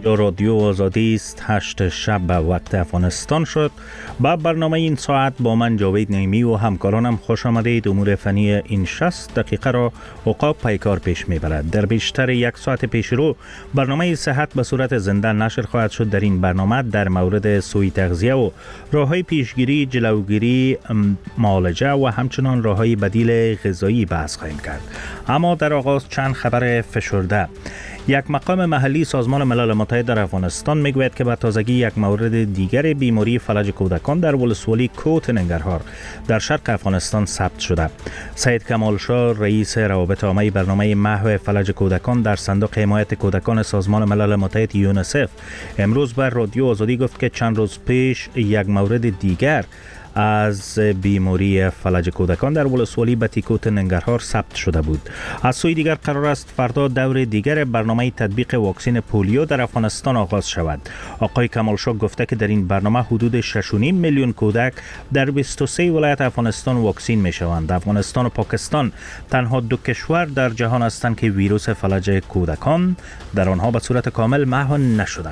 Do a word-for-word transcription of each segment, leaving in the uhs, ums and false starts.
رادیو آزادی است. هشت شب به وقت افغانستان شد. با برنامه این ساعت با من جاوید نعیمی و همکارانم خوش آمدید. امور فنی این شصت دقیقه را عقاب پیکار پیش میبرد. در بیشتر یک ساعت پیش رو برنامه صحت به صورت زنده نشر خواهد شد. در این برنامه در مورد سوء تغذیه و راههای پیشگیری، جلوگیری، معالجه و همچنان راههای بدیل غذایی بحث خواهیم کرد. اما در آغاز چند خبر فشرده. یک مقام محلی سازمان ملل متحد در افغانستان میگوید که به تازگی یک مورد دیگر بیماری فلج کودکان در ولسوالی کوت ننگرهار در شرق افغانستان ثبت شده. سید کمال شاه رئیس روابط عامه برنامه محو فلج کودکان در صندوق حمایت کودکان سازمان ملل متحد یونیسف امروز بر رادیو آزادی گفت که چند روز پیش یک مورد دیگر از بیماری فلج کودکان در ولسوالی بتیکوت ننگرهار ثبت شده بود. از سوی دیگر قرار است فردا دور دیگر برنامه تطبیق واکسن پولیو در افغانستان آغاز شود. آقای کمالشاه گفته که در این برنامه حدود شش و نیم میلیون کودک در بیست و سه ولایت افغانستان واکسین می شوند. افغانستان و پاکستان تنها دو کشور در جهان هستند که ویروس فلج کودکان در آنها به صورت کامل محو نشده.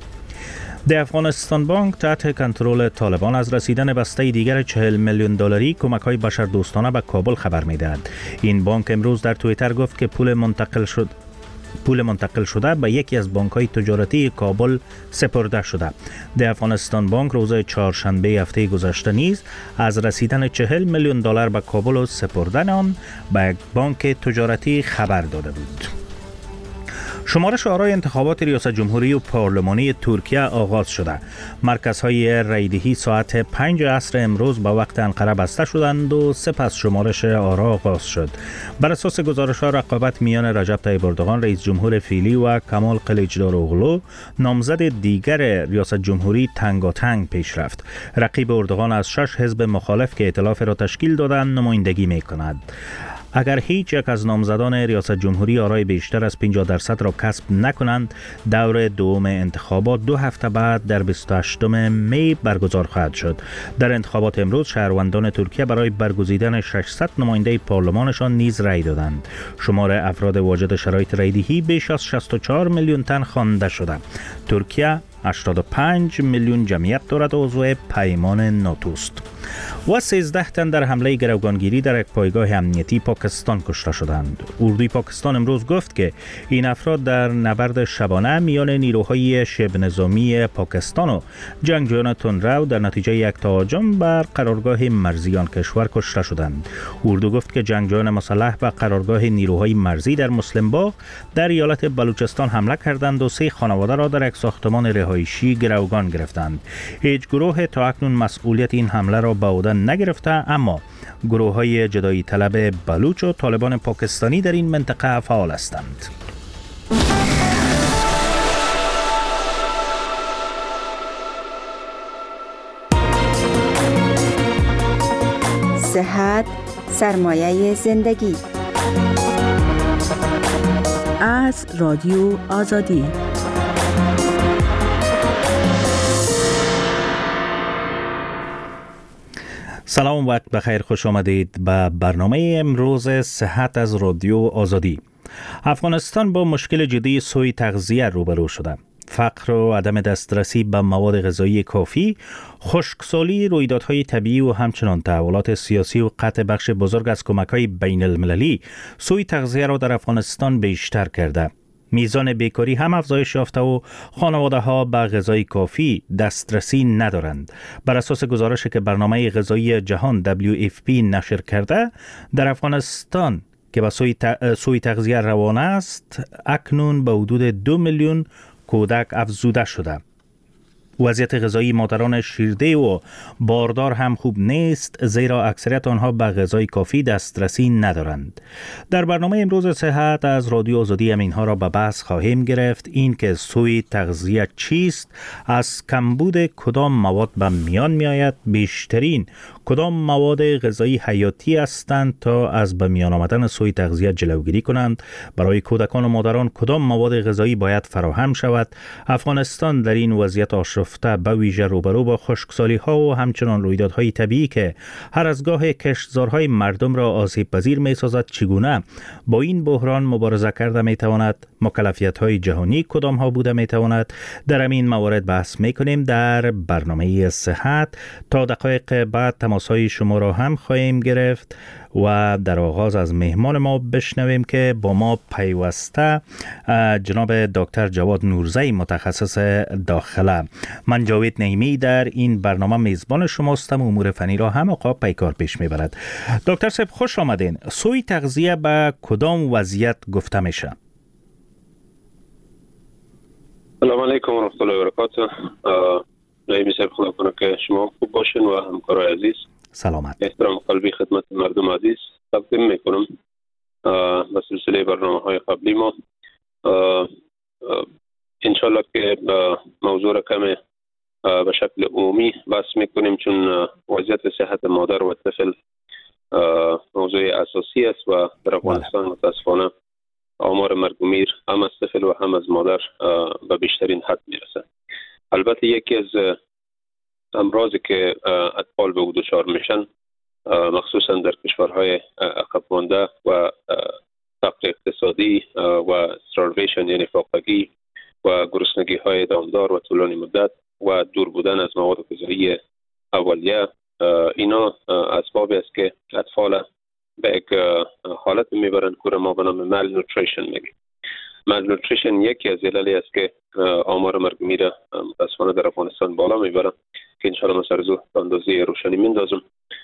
د افغانستان بانک تحت کنترل طالبان از رسیدن بسته دیگر چهل میلیون دلاری کمک‌های بشردوستانه به کابل خبر می‌دهد. این بانک امروز در توییتر گفت که پول منتقل شد پول منتقل شده به یکی از بانک‌های تجارتی کابل سپرده شده. د افغانستان بانک روز چهارشنبه هفته گذشته نیز از رسیدن چهل میلیون دلار به کابل و سپردن آن به یک بانک تجارتی خبر داده بود. شمارش آرای انتخابات ریاست جمهوری و پارلمانی ترکیه آغاز شده. مرکزهای رایدهی ساعت پنج عصر امروز به وقت انقره بسته شدند و سپس شمارش آرا آغاز شد. بر اساس گزارش‌ها رقابت میان رجب طیب اردوغان رئیس جمهور فعلی و کمال کلیچداروغلو نامزد دیگر ریاست جمهوری تنگاتنگ پیش رفت. رقیب اردوغان از شش حزب مخالف که ائتلاف را تشکیل دادند نمایندگی می‌کند. اگر هیچ یک از نامزدان ریاست جمهوری آرای بیشتر از پنجاه درصد را کسب نکنند، دور دوم انتخابات دو هفته بعد در بیست و هشتم می برگزار خواهد شد. در انتخابات امروز شهروندان ترکیه برای برگزیدن ششصد نماینده پارلمانشان نیز رای دادند. شمار افراد واجد شرایط رایدهی بیش از شصت و چهار میلیون تن خوانده شده. ترکیه هشتاد و پنج میلیون جمعیت دارد و عضو پیمان ناتو است. و سیزده تن در حمله گروگانگیری در یک پایگاه امنیتی پاکستان کشته شدند. اردوی پاکستان امروز گفت که این افراد در نبرد شبانه میان نیروهای شبه نظامی پاکستان و جنگجویان تندرو در نتیجه یک تهاجم بر قرارگاه مرزی آن کشور کشته شدند. اردو گفت که جنگجویان مسلح به قرارگاه نیروهای مرزی در مسلم باغ در ایالت بلوچستان حمله کردند و سه خانواده را در یک ساختمان رهایشی گروگان گرفتند. هیچ گروه تا اکنون مسئولیت این حمله را به عهده نگرفته، اما گروه‌های جدایی طلب بلوچ و طالبان پاکستانی در این منطقه فعال هستند. صحت سرمایه زندگی از رادیو آزادی. سلام، وقت بخیر، خوش آمدید به برنامه امروز صحت از رادیو آزادی. افغانستان با مشکل جدی سوء تغذیه روبرو شده. فقر و عدم دسترسی به مواد غذایی کافی، خشکسالی، رویدادهای طبیعی و همچنان تحولات سیاسی و قطع بخش بزرگ از کمک‌های بین المللی سوء تغذیه را در افغانستان بیشتر کرده. میزان بیکاری هم افزایش یافته و خانواده ها به غذای کافی دسترسی ندارند. بر اساس گزارشی که برنامه غذایی جهان دبلیو اف پی نشر کرده، در افغانستان که به سوء تغذیه روانه است، اکنون به حدود دو میلیون کودک افزوده شده. وضعیت غذایی مادران شیرده و باردار هم خوب نیست، زیرا اکثریت آنها به غذای کافی دسترسی ندارند. در برنامه امروز صحت از رادیو آزادی هم اینها را به بحث خواهیم گرفت. این که سوء تغذیه چیست، از کمبود کدام مواد به میان می آید، بیشترین کدام مواد غذایی حیاتی هستند تا از به میان آمدن سوء تغذیه جلوگیری کنند، برای کودکان و مادران کدام مواد غذایی باید فراهم شود. افغانستان در این وضعیت آشفته رفته به ویژه روبرو با خشکسالی ها و همچنان رویدادهای طبیعی که هر از گاه کشتزارهای مردم را آسیب پذیر می سازد، چگونه با این بحران مبارزه کرده می تواند؟ مکلفیت های جهانی کدام ها بوده می تواند؟ در این موارد بحث می کنیم در برنامه صحت. تا دقایق بعد تماس های شما را هم خواهیم گرفت و در آغاز از مهمان ما بشنویم که با ما پیوسته جناب دکتر جواد نورزی متخصص داخله. من جاوید نعیمی در این برنامه میزبان شماستم. امور فنی را هم آقا پیکار پیش میبرد. دکتر صاحب خوش آمدین. سوی تغذیه به کدام وضعیت گفته میشه؟ سلام علیکم و رحمت الله و برکاته. نعیمی صاحب، خدا کنه که شما خوب باشین و همکارای عزیز سلامت. احترام قلبی خدمت مردم عزیز تقدیم میکنم. به سلسله برنامه های قبلی ما انشالله که موضوع را کمی به شکل عمومی بحث میکنیم، چون وضعیت صحت مادر و طفل موضوع اساسی است و در افغانستان متاسفانه آمار مرگ و میر هم از طفل و هم از مادر به بیشترین حد میرسه. البته یکی از امراضی که اطفال به او دچار میشن، مخصوصا در کشورهای عقب مانده و فقر اقتصادی و starvation یعنی فاقگی و گرسنگی های دامدار و طولانی مدت و دور بودن از مواد غذایی اولیه، اینا اسبابی است که اطفال به یک حالت میبرند که ما به نام malnutrition میگیم. malnutrition یکی از عللی است که آمار مرگ و میر متاسفانه در افغانستان بالا میبره که انشاءالله من سرزو به اندازه روشنی میندازم.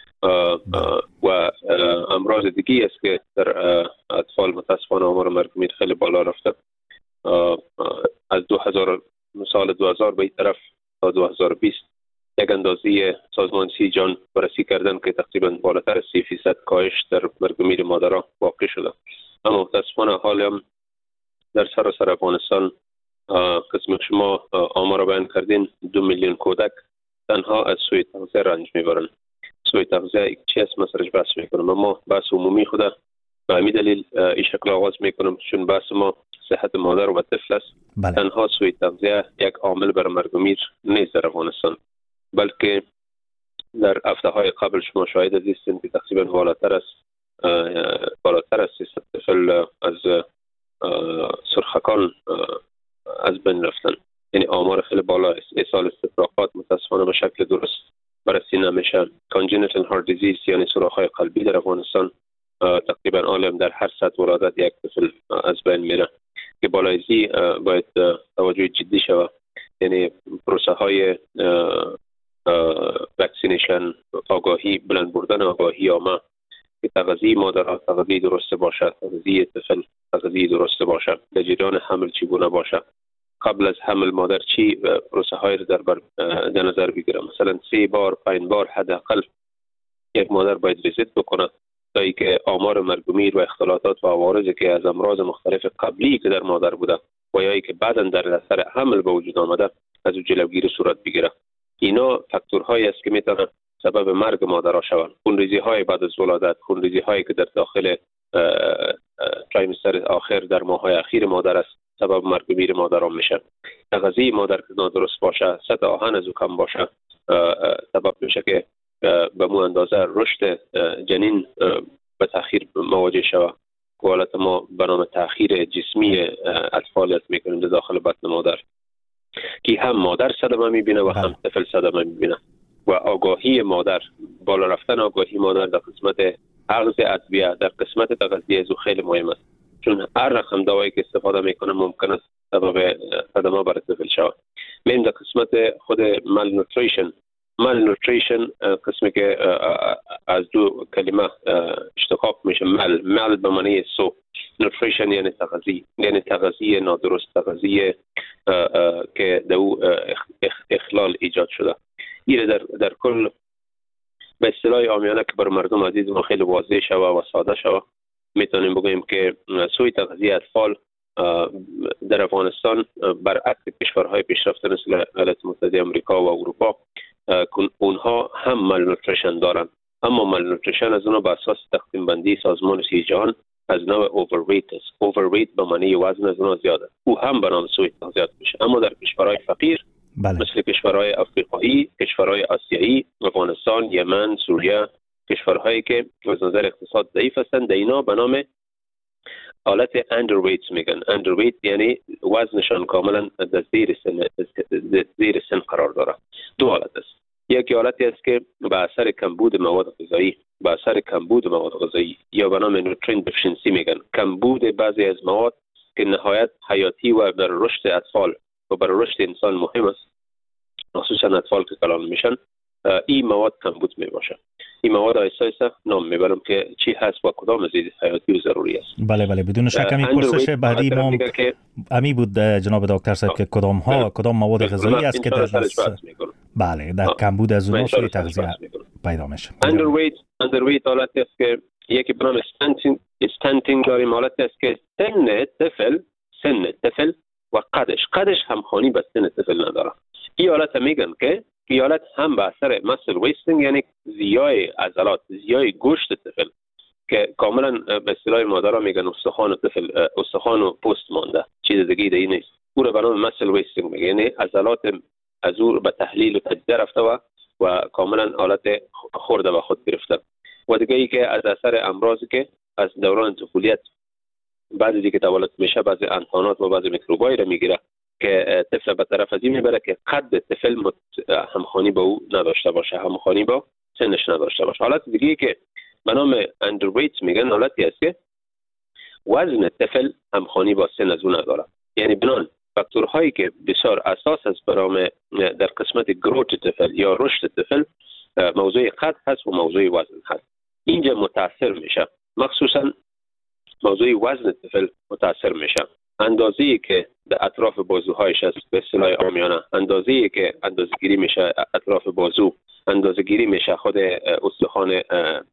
و امراض دیگی است که در اطفال متاسفانه آمار مرگ و میر خیلی بالا رفته. از دو هزار سال دو هزار به این طرف تا دو هزار و بیست یک اندازه سازمان سی جان بررسی کردن که تقریبا بالاتر از سی فیصد کاهش در مرگ و میر مادرها واقع شده. اما متاسفانه حال هم در سراسر افغانستان قسم شما آمار بیان کردین، دو میلیون کودک تنها از سوی تغذیه رنج میبرن. سوی تغذیه چی است؟ من سرش بحث میکنم، اما بحث عمومی خود به همین دلیل این شکل آغاز میکنم چون بحث ما صحت مادر و طفل است. بله. تنها سوی تغذیه یک عامل بر مرگ و میر نیست در افغانستان، بلکه در هفته های قبل شما شاهد هستین که تقریبا بالاتر است بالاتر از سیصد طفل از سرخکان از بین رفتن. یعنی آمار خیلی بالا است. ایصال استفراغات متاسفانه به شکل درست بررسی نمیشه. congenital heart disease یعنی سوراخ‌های قلبی در افغانستان تقریبا عالم در هر صد ولادت یک طفل از بین میره که بالایزی باید توجه جدی شود. یعنی پروسه های وکسینیشن، آگاهی، بلند بردن آگاهی عامه که تغذیه مادر تغذیه درست باشد، تغذیه طفل تغذیه درست باشد، در جریان حمل چگونه باشد، قبل از حمل مادر چی پروسه های در, در نظر بگیره. مثلا سه بار پنج بار حداقل یک مادر باید ویزیت بکنه تا اینکه آمار مرگ و میر و اختلالات و عوارضی که از امراض مختلف قبلی که در مادر بوده و یا که بعداً در اثر حمل به وجود آمده از او جلوگیری صورت بگیره. اینا فاکتورهایی است که میتونه سبب مرگ مادرها شوند. خونریزی های بعد از ولادت، خونریزی هایی که در داخل تریمستر آخر در ماه های اخیر مادر است سبب مرگ و میر مادرها میشه. تغذیه مادر که نادرست باشه، سطح آهن از او کم باشه، سبب میشه که به مو اندازه رشد جنین به تأخیر مواجه شود. حالت ما به نام تأخیر جسمی اطفالیت میکنیم در داخل بطن مادر که هم مادر صدمه میبینه و هم طفل صدمه میبینه. و آگاهی مادر، بالا رفتن آگاهی مادر در قسمت اخذ ادویه، در قسمت تغذیه از او خیلی مهم است، چون هر رقم دوایی که استفاده میکنه ممکن است سبب صدمه برای طفل شود. من در قسمت خود malnutrition malnutrition قسمی که از دو کلمه اشتقاق میشه، مل مل به معنی سو، nutrition یعنی تغذیه، یعنی تغذیه نادرست، تغذیه که در او اخلال ایجاد شده. این در در کل به اصطلاح عامیانه که بر مردم عزیز ما خیلی واضح شوه و ساده شوه میتونیم بگوییم که سوی تغذیه اطفال در افغانستان برعکس کشورهای پیشرفته مثل ایالات متحده آمریکا و اروپا اونها هم مالنوتریشن دارن، اما مالنوتریشن از اونها به اساس تقسیم بندی سازمان صحت جهان از نوع اوورویت است. اوورویت به معنی وزن از اونها زیاده، او هم به نام سوی تغذیه میشه. اما در کشورهای فقیر بله. مثل کشورهای افریقایی، کشورهای آسیایی، افغانستان، یمن، سوریه، کشورهایی که از نظر اقتصاد ضعیف هستند، در اینا به نام حالت اندرویت میگن. اندرویت یعنی وزنشان کاملا در زیر سن زیر سن قرار داره. دو حالت است. یک حالتی است که به اثر کمبود مواد غذایی، به اثر کمبود مواد غذایی یا به نام نوترین دفیشنسی میگن، کمبود بعضی از مواد که نهایت حیاتی و برای رشد اطفال و برای رشد انسان مهم است، خصوصا اطفال که کلان میشن، این مواد کمبود می باشه. این مواد آیسته آیسته نام میبرم که چی هست و کدام از حیاتی و ضروری است. بله بله، بدون شک همین پرسش بعدی ما امی بود جناب دکتر صاحب که کدام ها کدام مواد غذایی است که در بله در کمبود از اونها سوی تغذیه پیدا میشه. اندرویت اندرویت حالتی است که یکی به نام استنتینگ استنتینگ داریم، حالتی است که سن طفل سن طفل و قدش قدش همخوانی با سن طفل نداره. این حالت میگن که این حالت هم به اثر مسل ویستینگ یعنی زیای عضلات، زیای گوشت طفل که کاملا به اصطلاح مادرها میگن استخوان و طفل استخوان و پوست مانده، چیز دیگه ای نیست. او رو به نام مسل ویستینگ میگن، یعنی عضلات از او به تحلیل و تجزیه رفته و و کاملا حالت خورده به خود گرفته. و دیگه ای که از اثر امراضی که از دوران طفولیت بعضی دیگه تولد میشه، بعضی انتانات و بعضی میکروبایی رو میگیره که طفل به طرف از این میبره که قد طفل همخوانی با او نداشته باشه، همخوانی با سنش نداشته باشه. حالت دیگه که به نام اندرویت میگن، حالتی است که وزن طفل همخوانی با سن از او نداره. یعنی بنان فاکتورهایی که بسیار اساس است برای در قسمت گروت طفل یا رشد طفل، موضوع قد هست و موضوع وزن هست. اینجا متاثر میشه، مخصوصا موضوع وزن طفل متاثر میشه. اندازه‌ای که در اطراف بازوهایش است، به اصطلاح عامیانه اندازه‌ای که اندازه‌گیری میشه اطراف بازو، اندازه‌گیری میشه خود استخوان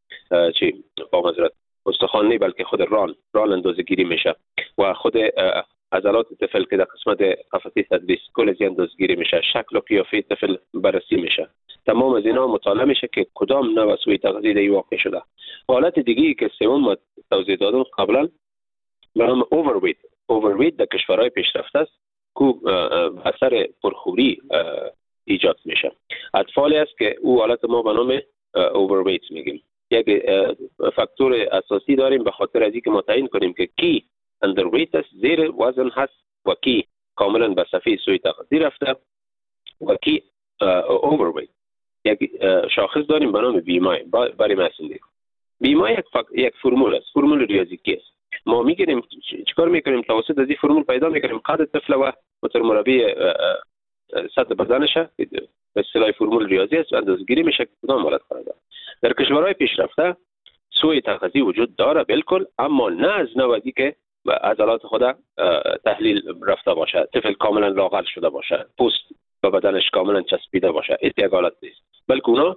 چی با معذرت استخوان نه بلکه خود رال رال اندازه‌گیری میشه و خود عضلات طفل که در قسمت قفسه صدری کل از اندازه‌گیری میشه، شکل و قیافه طفل بررسی میشه. تمام از اینا مطالعه میشه که کدام نوع سوء تغذیه در واقع شده. حالت دیگه‌ای که سوم توضیح دادم قبلا به نام اوورویت. اوورویت در کشورهای پیشرفته است که اثر پرخوری ایجاد میشه. اطفالی است که او حالت ما به نام اوورویت میگیم. یک فاکتور اساسی داریم به خاطر از اینکه ما تعیین کنیم که کی اندرویت است، زیر وزن هست، و کی کاملا به صفحه سوء تغذیه رفته و کی اوورویت. یک شاخص داریم به نام بیمای برای مسئله. بیمای یک فق... یک فرمول است، فرمول ریاضیکی است. ما میگیریم چیکار میکنیم؟ توسط از این فرمول پیدا میکنیم قد طفل و متر مربع سطح بدنش، به اصطلاح فرمول ریاضی است، اندازه‌گیری میشه کدام حالت قرار داره. در کشورهای پیشرفته سوء تغذیه وجود داره بالکل، اما نه از نوعی که عضلات خود تحلیل رفته باشه، طفل کاملا لاغر شده باشه، پوست و بدنش کاملا چسبیده باشه، این یک حالت نیست. بلکه اونا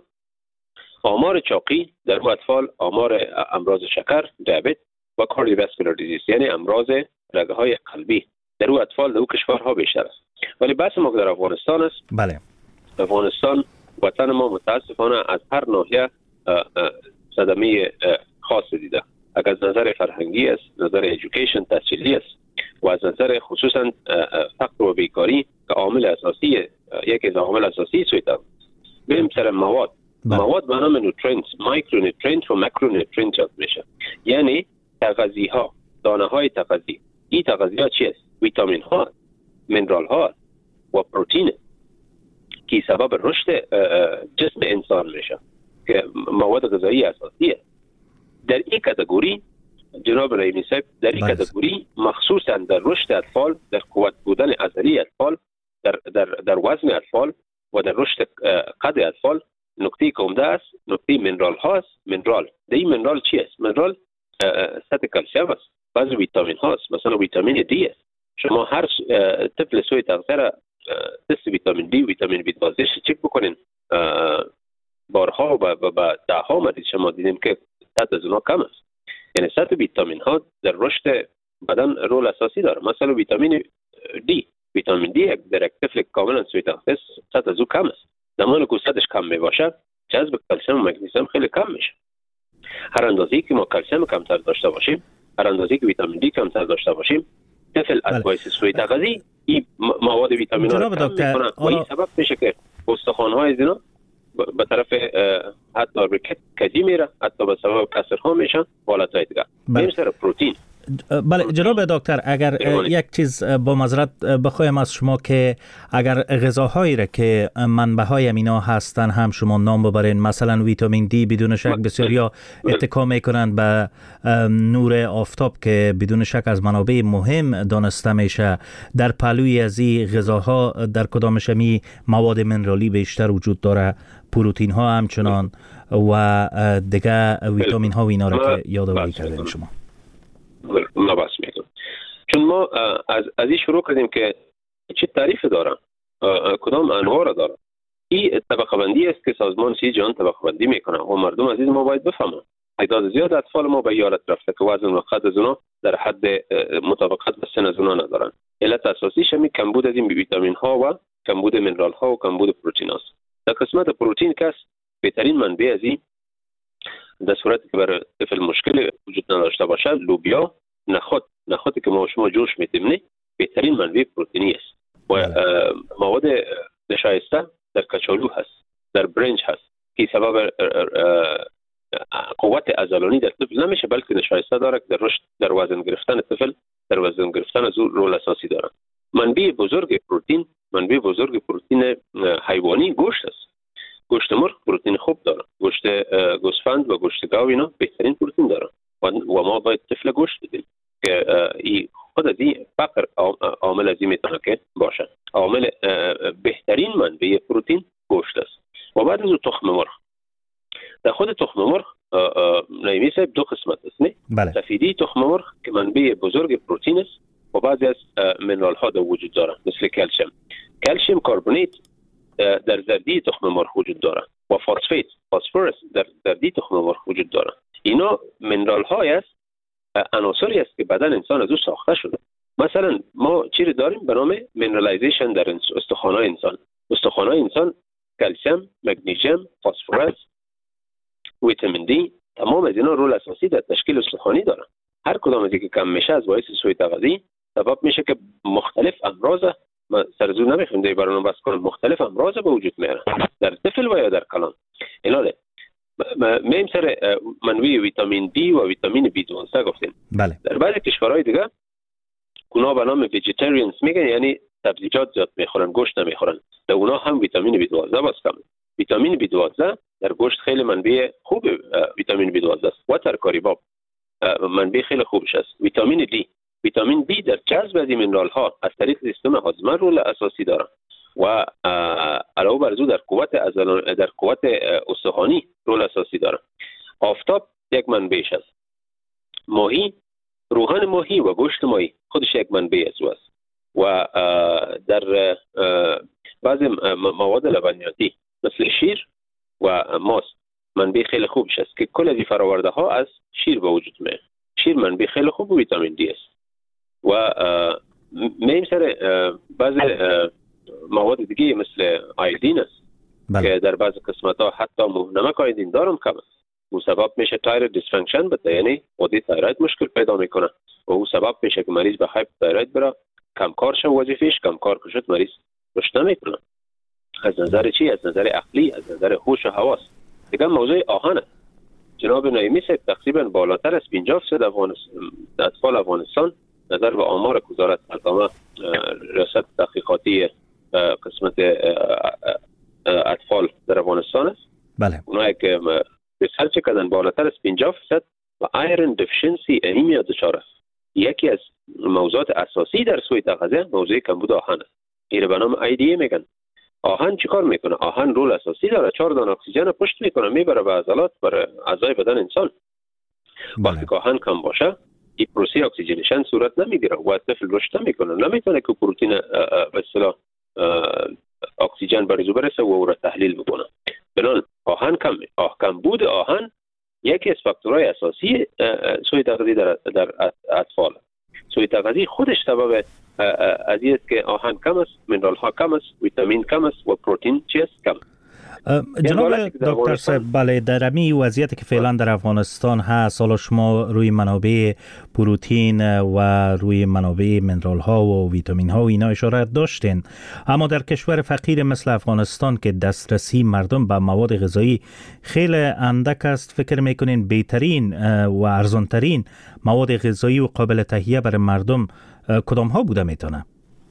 آمار چاقی در او اطفال، آمار امراض شکر، دیابت و کاردیوواسکولار دیزیز یعنی امراض رگه های قلبی در او اطفال در او کشورها بیشتر است. ولی بحث ما در افغانستان است. بله. افغانستان وطن ما متاسفانه از هر ناحیه صدمه خاص دیده. اگر از نظر فرهنگی است، نظر ایژوکیشن تحصیلی است و از نظر خصوصا فقر و بیکاری که عامل اساسی، یکی از عوامل اساسی سوی تغذیه. بریم سر مواد. بله. مواد به نام نوترینت، مایکرو نوترینت و ماکرو نوترینت یاد میشه. یعنی تغذیه ها، دانه های تغذیه. این تغذیه ها چی است؟ ویتامین ها، منرال ها و پروتئین که سبب رشد جسم انسان میشه که مواد غذایی اساسی است. در این کاتگوری جناب رحیمی صاحب، در این کاتگوری مخصوصا در رشد اطفال، در قوت بودن عضلی اطفال، در در در وزن اطفال و در رشد قد اطفال، نکته که عمده است نکته منرال هاست. منرال در این منرال چی است؟ منرال سطح کلسیم است، بعضی ویتامین هاست، مثلا ویتامین دی است. شما هر طفل سوی تغذیه را تست ویتامین دی، ویتامین بی دوازده چک بکنین، بارها و با دهها مریض شما دیدیم که سطح از اونها کم است. یعنی سطح ویتامین ها در رشد بدن رول اساسی داره. مثلا ویتامین دی، ویتامین دی در یک طفل کاملا سوی تغذیه سطح از او کم است. زمانی که سطحش کم می باشه، جذب کلسیم و مگنیزیم خیلی کم میشه. هر اندازه‌ای که ما کلسیم کمتر داشته باشیم، هر اندازه‌ای که ویتامین دی کمتر داشته باشیم، طفل از باعث سوء تغذیه این مواد ویتامین ها رو کم میکنن و این سبب میشه که استخوان‌های اینا به طرف حتی به کجی میره، حتی به سبب کسرها میشن، حالتهای دیگه. بریم سر پروتین. بله جناب دکتر، اگر یک چیز با معذرت بخوایم از شما که اگر غذاهایی را که منبع‌های امینا هستن هم شما نام ببرین، مثلا ویتامین دی بدون شک بسیاریا اتکا میکنند به نور آفتاب که بدون شک از منابع مهم دانسته میشه. در پهلوی از این غذاها در کدامش می مواد منرالی بیشتر وجود داره، پروتئین ها همچنان و دیگه ویتامین ها و اینا را که یادآوری کردین شما؟ ما بس میکنم چون ما از از این شروع کردیم که چه تعریف دارن، کدام انواع را دارن. این طبقه بندی است که سازمان صحت جهان طبقه بندی میکنه و مردم عزیز ما باید بفهمن. تعداد زیاد اطفال ما به یالت رفته که وزن و قد از اونا در حد مطابقت با سن از اونا ندارن. علت اساسیش همین کمبود از این ویتامین ها و کمبود منرال ها و کمبود پروتئین است. در قسمت پروتئین کس بهترین منبع از این در صورتی که برای طفل مشکل وجود نداشته باشه لوبیا، نخود، نخودی که ما شما جوش میدیم نه بهترین منبع پروتئینی است و مواد نشایسته در کچالو هست، در برنج هست که سبب قوت عضلانی در طفل نمیشه بلکه نشایسته داره که در رشد، در وزن گرفتن طفل، در وزن گرفتن از رول اساسی داره. منبع بزرگ پروتئین، منبع بزرگ پروتئین حیوانی گوشت است. گوشت مرغ پروتئین خوب داره، گوشت گوسفند و گوشت گاو اینا بهترین پروتئین داره و ما باید طفل گوشت بدیم که این خود از این فقر عامل از این میتونه که باشه. عامل بهترین منبع پروتئین گوشت است و بعد از تخم مرغ. در خود تخم مرغ نایمی صاحب دو قسمت است نه؟ بله. سفیدی تخم مرغ که منبع بزرگ پروتئین است و بعضی از منرال ها در وجود داره مثل کلسیم. کلسیم کربونات در زردی تخم مرغ وجود داره و فسفات، فسفرس در زردی تخم مرغ وجود داره. اینا منرال های است، عناصری است که بدن انسان از او ساخته شده. مثلا ما چیزی داریم به نام منرالایزیشن در استخوان‌های انسان. استخوان‌های انسان کلسیم، مگنیزیم، فسفرس، ویتامین دی، تمام از اینا رول اساسی در تشکیل استخوانی دارن. هر کدام از اینکه کم میشه از باعث سوء تغذیه سبب میشه که مختلف امراض، ما سرزو نمیخوام در برنامه بس کنم، مختلف امراض به وجود میاره در طفل و یا در کلان. ایناله میم سر منوی ویتامین دی و ویتامین بی دوازده گفتیم. بله. در بعضی کشورهای دیگه اونا به نام ویجیتریانز میگن، یعنی سبزیجات زیاد میخورن، گوشت نمیخورن. در اونا هم ویتامین بی دوازده باز کم. ویتامین بی دوازده در گوشت خیلی منبع خوب ویتامین بی دوازده است و ترکاری باب منبع خیلی خوبش است. ویتامین دی، ویتامین دی در جذب از مینرال ها از طریق سیستم هاضمه رول اساسی داره و علاوه بر او در قوت عضلانی، در قوت استخوانی رول اساسی داره. آفتاب یک منبعش است. ماهی، روغن ماهی و گوشت ماهی خودش یک منبع از او است و در بعضی مواد لبنیاتی مثل شیر و ماست منبع خیلی خوبش است که کل از فراورده ها از شیر به وجود میاد. شیر منبع خیلی خوب ویتامین دی است و میم سر بعضی مواد دیگه مثل آیودین است. بله. که در بعضی قسمت ها حتی نمک آیودین دارم کم است. او سبب میشه تایروید دیسفانکشن بده، یعنی وادی تایروید مشکل پیدا میکنه و او سبب میشه که مریض به هایپ تایروید بره، کم کار شه وظیفه‌اش، کم کار کشت مریض رشد نمیکنه. از نظر چی؟ از نظر عقلی، از نظر هوش و حواس. دیگه موضوع آهن جناب نایمی صاحب تقریبا بالاتر از پنجاه درصد افغانستان اطفال افغانستان نظر به آمار وزارت علامه ریاست تحقیقاتی قسمت اطفال در افغانستان است. بله. اونایی که ریسرچ کردن بالاتر از پنجاه درصد و ایرن دفیشنسی انیمیا دچار است. یکی از موضوعات اساسی در سوء تغذیه موضوع کمبود آهن است. این به نام ای دی ای میگن. آهن چیکار میکنه؟ آهن رول اساسی داره، چهار دانه اکسیژن پشت میکنه، میبره به عضلات، برای اعضای بدن انسان. بله. وقتی که آهن کم باشه این پروسه اکسیژنیشن صورت نمیگیره و طفل رشد نمیکنه، نمیتونه که پروتئین به اصطلاح اکسیژن برای او برسه و او را تحلیل بکنه. بنابراین آهن کم آه کمبود آهن یکی از فاکتورهای اساسی سوء تغذیه در در اطفال. سوء تغذیه خودش سبب از این است که آهن کم است، منرال ها کم است، ویتامین کم است و پروتئین چیست کم. جناب دکتر صاحب، بله، در امی وضعیتی که فعلا در افغانستان هست، حالا شما روی منابع پروتئین و روی منابع منرال ها و ویتامین ها و اینا اشاره داشتین، اما در کشور فقیر مثل افغانستان که دسترسی مردم به مواد غذایی خیلی اندک است، فکر میکنین بهترین و ارزانترین مواد غذایی و قابل تهیه برای مردم کدام ها بوده میتونه؟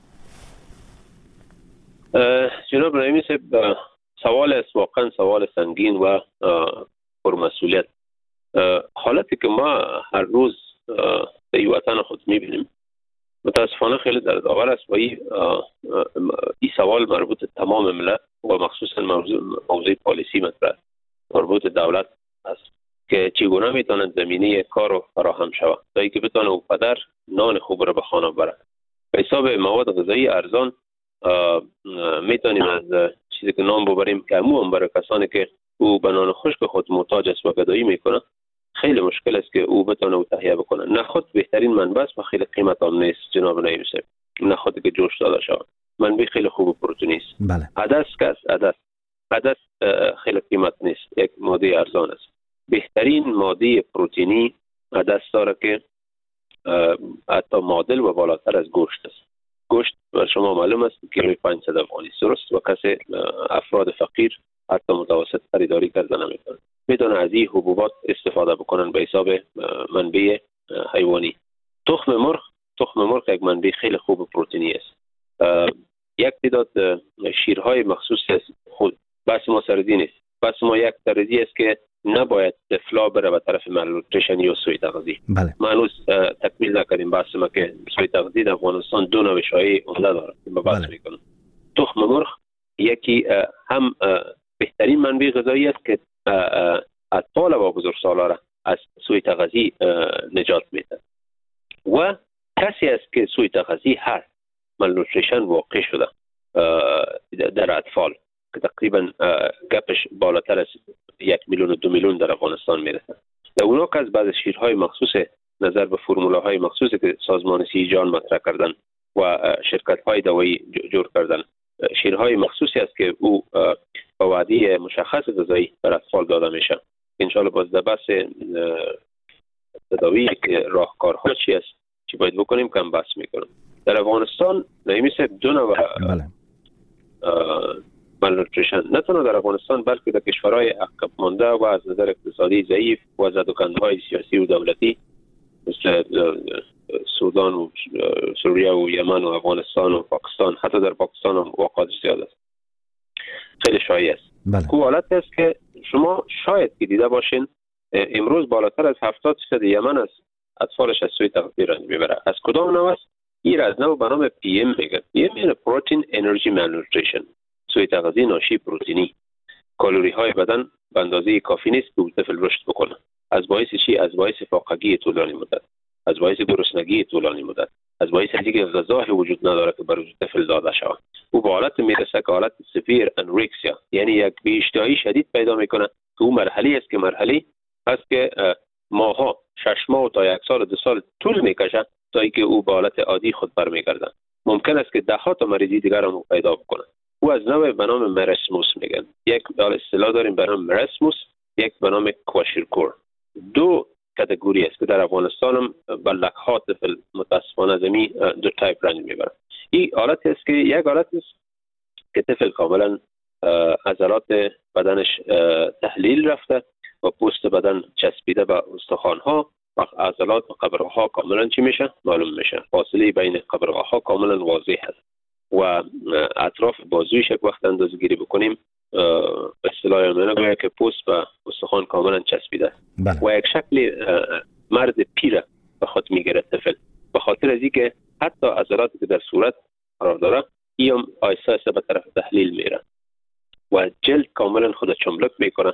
جناب رحیمی صاحب، سوال است واقعا سوال سنگین و پرمسئولیت. حالتی که ما هر روز در وطن خود میبینیم متاسفانه خیلی دردآور است و این سوال مربوط تمام ملت و مخصوصا موضوع, موضوع پالیسی مطرح مربوط دولت است که چگونه میتواند زمینه کار رو فراهم شود تا اینکه بتونه او پدر نان خوب را به خانه ببره. به حساب مواد غذایی ارزان میتونیم از چیزی که نام ببریم که عموما برای کسانی که او به نان خشک خود محتاج است و گدایی میکنه خیلی مشکل است که او بتونه او تهیه بکنه. نخود بهترین منبع است و خیلی قیمت هم نیست جناب نایب صاحب. نخودی که جوش داده شود منبع خیلی خوب پروتئین است. بله. عدس کس عدس عدس خیلی قیمت نیست، یک ماده ارزان است. بهترین ماده پروتئینی عدس داره که حتی معادل و بالاتر از گوشت است. گوشت بر شما معلوم است که پانصد افغانی است، درست، و کسی افراد فقیر حتی متوسط خریداری کردن نمی‌کنه. میتونه از این حبوبات استفاده بکنن به حساب منبع حیوانی. تخم مرغ تخم مرغ یک منبع خیلی خوب پروتئینی است. یک تعداد شیرهای مخصوص است، خود بس ما سردی نیست، بس ما یک سردی است که نباید طفلا بره به طرف مالنوتریشن یا سوء تغذیه. بله. ما هنوز تکمیل نکردیم بحث ما که سوء تغذیه در افغانستان دو نوع شایع عمده داره که به بحث میکنم. تخم مرغ یکی هم بهترین منبع غذایی است که اطفال و بزرگسالان را از سوء تغذیه نجات میده و کسی است که سوء تغذیه هست، مالنوتریشن واقع شده در اطفال که تقریبا گپش بالاتر از یک میلیون و دو میلیون در افغانستان میرسه. در اونا که از بعض شیرهای مخصوص نظر به فرمولاهای مخصوصی که سازمان سی جان مطرح کردن و شرکت های دوایی جور کردن، شیرهای مخصوصی است که او با وعده مشخص غذایی بر اطفال داده میشه. انشالله باز در بحث تداوی که راهکارها چی است چی باید بکنیم کم بحث میکنم. در افغانستان نایمی صاحب دو نوع مالنوتریشن نه تنها در افغانستان بلکه در کشورهای عقب مانده و از نظر اقتصادی ضعیف و زدوکندهای سیاسی و دولتی مثل سودان و سوریه و یمن و افغانستان و پاکستان، حتی در پاکستان هم واقعات زیاد است، خیلی شایع است. بله. کو حالت است که شما شاید که دیده باشین امروز بالاتر از هفتاد درصد یمن است اطفالش از سوء تغذیه رنج میبره. از کدام نوع است؟ این از نوع به نام پی ام میگن. پی ام یعنی پروتئین انرژی مالنوتریشن، سوء تغذیه ناشی پروتئینی. کالری های بدن به اندازه کافی نیست که طفل رشد بکنه. از باعث چی؟ از باعث فاقگی طولانی مدت، از باعث گرسنگی طولانی مدت، از باعث اینکه غذای وجود نداره که برای طفل داده شود. او به حالت میرسه که حالت سفیر انورکسیا، یعنی یک بی‌اشتهایی شدید پیدا میکنه که او مرحله است که مرحله است که ماها شش ماه تا یک سال دو سال طول میکشه تا اینکه او به حالت عادی خود برمیگرده. ممکن است که ده ها تا مریضی دیگر هم پیدا بکنه. او از نوع به نام مرسموس میگن. یک اصطلاح داریم به نام مرسموس، یک به نام کواشیرکور. دو کاتگوری است که در افغانستان هم به لک‌ها طفل متاسفانه زمین دو تایپ رنج میبرن. این حالت است که یک حالت است که طفل کاملا عضلات بدنش تحلیل رفته و پوست بدن چسبیده به استخوان‌ها و عضلات و قبرها کاملا چی میشه؟ معلوم میشه. فاصله بین قبرها کاملا واضح است و اطراف بازویش یک وقت اندازه گیری بکنیم به اصطلاح میگه که پوست و استخوان کاملا چسبیده است. بله. و یک شکل مرد پیر به خود میگیره طفل، به خاطر از اینکه حتی عضلاتی که در صورت قرار داره این آیسته آیسته به طرف تحلیل میره و جلد کاملا خود چملک میکنه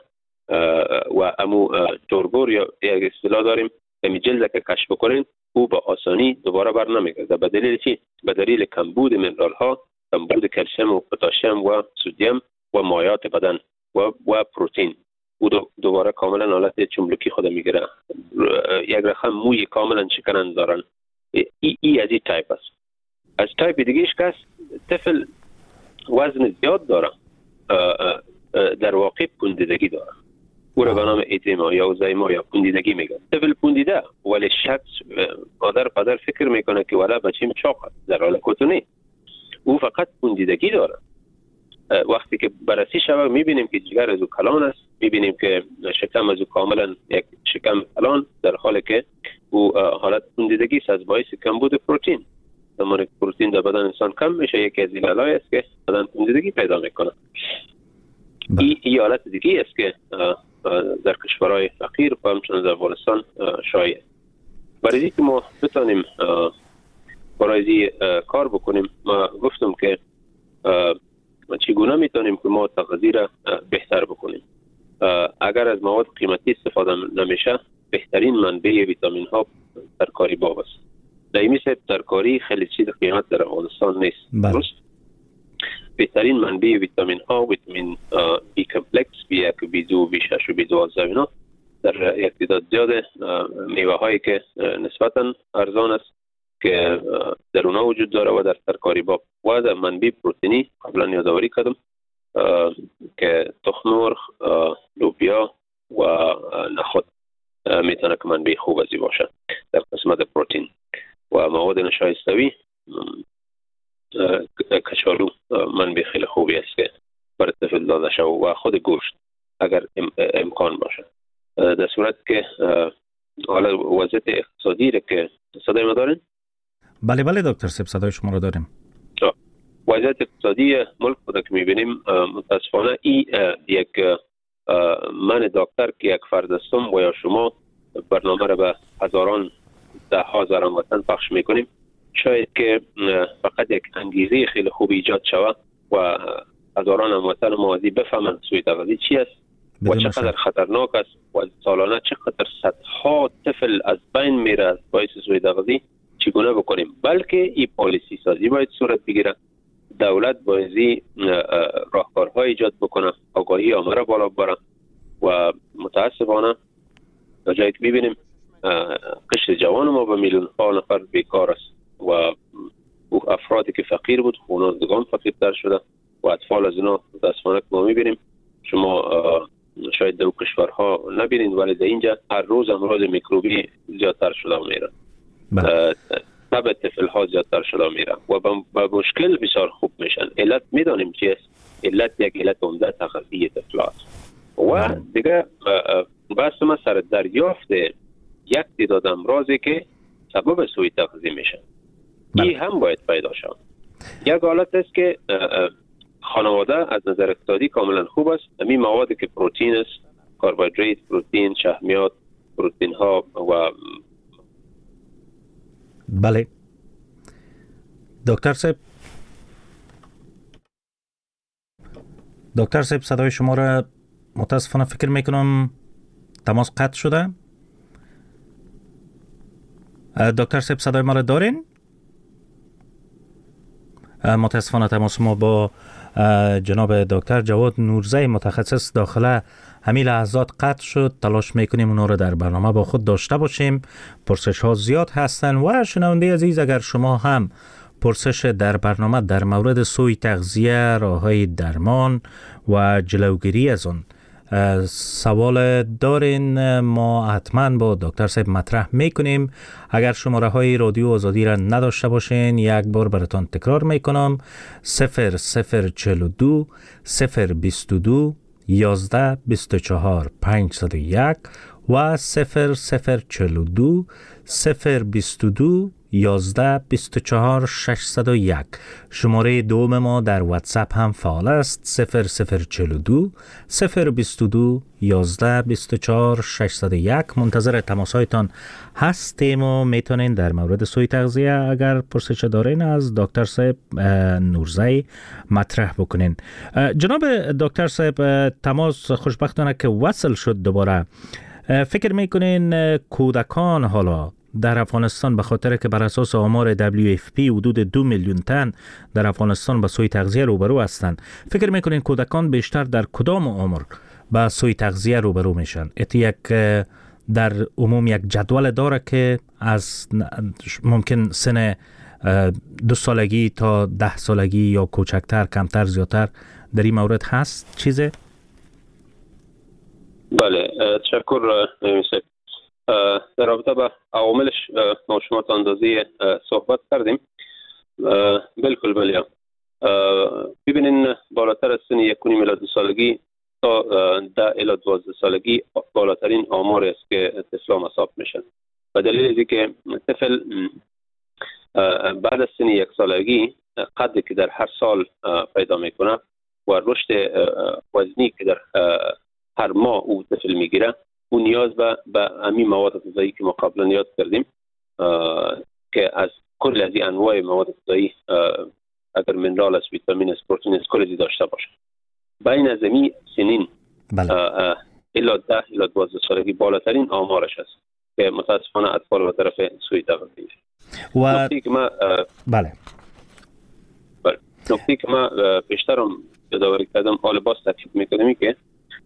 و امو توربور یا یک اصطلاح داریم که جلد که کشف بکنین او به آسانی دوباره بر نمیگرده. به دلیل چی؟ به دلیل کمبود منرال ها، کمبود کلسیم و پتاسیم و سدیم و مایعات بدن و و پروتئین. او دو دوباره کاملا حالت چملکی خود میگیره. یک رقم موی کاملا شکننده دارن. ای, ای از این تایپ است. از تایپ دیگهش کس طفل وزن زیاد داره، در واقع پوندیدگی داره. او را به نام ایتیما یا زایما یا پوندیدگی میگن. طفل پوندیده ولی شخص مادر پدر فکر میکنه که ولی بچیم چاق است، در حال کتونی او فقط پوندیدگی داره. وقتی که بررسی شود میبینیم که جگر از او کلان است، میبینیم که شکم از او کاملا یک شکم کلان، در حالی که او حالت پوندیدگی است از باعث کمبود پروتئین. زمانی که پروتئین در بدن انسان کم میشه یکی از عللای است که بدن پوندیدگی پیدا میکنه. این ای حالت دیگه است که در کشورهای فقیر و همچنین در افغانستان شایع. برای اینکه ما بتانیم برای کار بکنیم، ما گفتم که چگونه میتونیم که ما تغذیه را بهتر بکنیم. اگر از مواد قیمتی استفاده نمیشه، بهترین منبع ویتامین ها ترکاری باب است. در مثل ترکاری خیلی چیز قیمت در افغانستان نیست. درست؟ بهترین منبع ویتامین ها، ویتامین بی کمپلکس، بی یک، بی دو، بی شش و بی دوازده اینا در یک تعداد زیاد میوه هایی که نسبتا ارزان است که در اونها وجود داره و در ترکاری باب و در منبع پروتئینی قبلا یادآوری کردم که تخم مرغ، لوبیا و نخود میتونه که منبع خوب ازی باشه در قسمت پروتئین. و مواد نشایستوی، کچالو منبع خیلی خوبی است که برای طفل داده شود و خود گوشت اگر امکان باشه. در صورت که حالا وضعیت اقتصادی را که صدای ما دارین؟ بله بله دکتر صاحب صدای شما رو داریم. وضعیت اقتصادی ملک رو که میبینیم متاسفانه ای یک من دکتر که یک فرد هستم و یا شما برنامه را به هزاران ده هزاران وطن پخش میکنیم، شاید که فقط یک انگیزه خیلی خوب ایجاد شود و هزاران هموطن موازی بفهمند سوی تغذیه چی است و چقدر خطرناک است و سالانه چقدر صدها طفل از بین میره از باعث سوی تغذیه چگونه بکنیم. بلکه این پالیسی سازی باید صورت بگیره، دولت باید راهکارهای ایجاد بکنه، آگاهی عامه را بالا ببره و متاسفانه در جایی که میبینیم قشر جوان ما به میلیون ها نفر بیکار است و افرادی که فقیر بود خانوادگان فقیرتر شده و اطفال از اینا متاسفانه که ما میبینیم. شما شاید در کشورها نبینید ولی در اینجا هر روز امراض میکروبی زیادتر شده میره، تب طفل ها زیادتر شده میره و با مشکل بسیار خوب میشن. علت میدانیم چی است؟ علت یک علت عمده تغذیه طفل است و دیگه بحث ما سر دریافت یک تعداد امراضی که سبب سوء تغذیه میشن. این هم باید پیدا شد. یک حالت است که خانواده از نظر اقتصادی کاملا خوب است، همین موادی که پروتئین است، کربوهیدرات، پروتئین، شحمیات، پروتئین ها و بله دکتر صاحب دکتر صاحب صدای شما را متاسفانه فکر میکنم تماس قطع شده. دکتر صاحب صدای ما را دارین؟ متاسفانه تماس ما با جناب دکتر جواد نورزی متخصص داخله همین لحظات قطع شد. تلاش میکنیم اونا رو در برنامه با خود داشته باشیم. پرسش ها زیاد هستن و شنونده عزیز اگر شما هم پرسش در برنامه در مورد سوء تغذیه، راههای درمان و جلوگیری از اون سوال دارین، ما حتما با دکتر صاحب مطرح میکنیم. اگر شماره های رادیو آزادی را نداشته باشین یک بار براتون تکرار میکنم: صفر صفر چهل و دو صفر بیست و دو یازده بیست و چهار پنجصد و یک و صفر صفر چهل و دو صفر بیست و دو یازده بیست و چهار ششصد و یک. شماره دوم ما در واتساپ هم فعال است: صفر صفر چهل و دو صفر بیست و دو یازده بیست و چهار ششصد و یک. منتظر تماسهایتان هستیم و میتونین در مورد سوء تغذیه اگر پرسش دارین از دکتر صاحب نورزی مطرح بکنین. جناب دکتر صاحب تماس خوشبختانه که وصل شد دوباره. فکر میکنین کودکان حالا در افغانستان به خاطر که بر اساس آمار دبلیو اف پی حدود دو میلیون تن در افغانستان با سوء تغذیه روبرو هستند، فکر میکنین کودکان بیشتر در کدام عمر با سوء تغذیه روبرو میشن؟ ات یک در عموم یک جدول داره که از ممکن سن دو سالگی تا ده سالگی یا کوچکتر، کمتر، زیادتر در این مورد هست چیزه؟ بله، تشکر میشه. در رابطه با عواملش ما شما تا اندازه صحبت کردیم. بالکل بله. ببینین بالاتر از سن یک و نیم الی دو سالگی تا ده الی دوازده سالگی بالاترین آمار است که طفلان مصاب میشن. و دلیل اینه که طفل بعد از سن یک سالگی قدری که در هر سال پیدا میکنه و رشد وزنی که در هر ماه او طفل میگیره، اون نیاز به به همین مواد غذایی که ما قبلا یاد کردیم که از کل از این انواع مواد غذایی اگر منرال است، ویتامین است، پروتئین است، کلی داشته باشه. بین از این سنین بله. الی ده الی دوازده سالگی بالاترین آمارش است که متاسفانه اطفال و طرف سوی تغذیه. و نکته که ما بله بله نکته که ما بیشترم یادآوری کردم حال باز تاکید میکنم که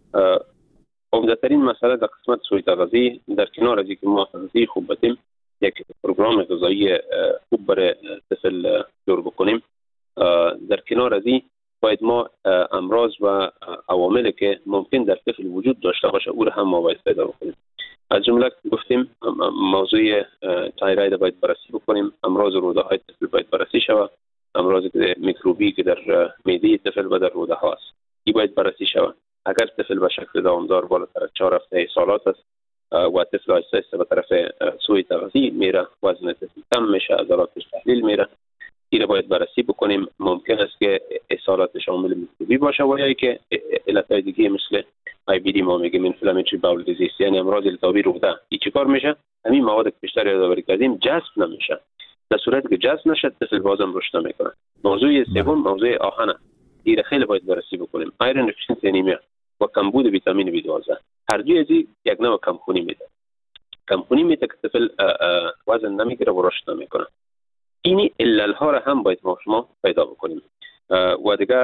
عمده‌ترین مسئله در قسمت سوی تغذیه در کنار از اینکه ما تغذیه خوب بدیم، یک پروگرام غذایی خوب برای طفل جور بکنیم، در کنار از این باید ما امراض و عواملی که ممکن در طفل وجود داشته باشه او را هم ما باید پیدا بکنیم. از جمله گفتیم موضوع تایراید باید بررسی بکنیم، امراض روده های طفل باید بررسی شود، امراض میکروبی که در معده طفل و در روده ها است این باید بررسی شود. اگر طفل به شکل دوامدار بالاتر از چهار هفته سالات است و طفل آهسته آهسته به طرف سوی تغذیه میره، وزن طفل کم میشه، عضلاتش تحلیل میره، این باید بررسی بکنیم. ممکن است که اصالات شامل میکروبی باشه و یا که علتهای دیگه مثل آی بی دی ما میگیم اینفلاماتوری باول دیزیز، یعنی امراض التهابی روده. این چیکار میشه؟ همین مواد که بیشتر یادآوری کردیم جذب نمیشه. در صورتی که جذب نشه طفل بازم رشد نمیکنه. موضوع سوم موضوع آهن، این خیلی باید بررسی بکنیم. آیرن دفیشنسی انیمیا و کمبود ویتامین بی دوازده هر دوی از یک نوع کمخونی میده. کمخونی میده که طفل وزن نمیگیره و رشد نمیکنه. اینی علل ها را هم باید ما شما پیدا بکنیم. و دیگه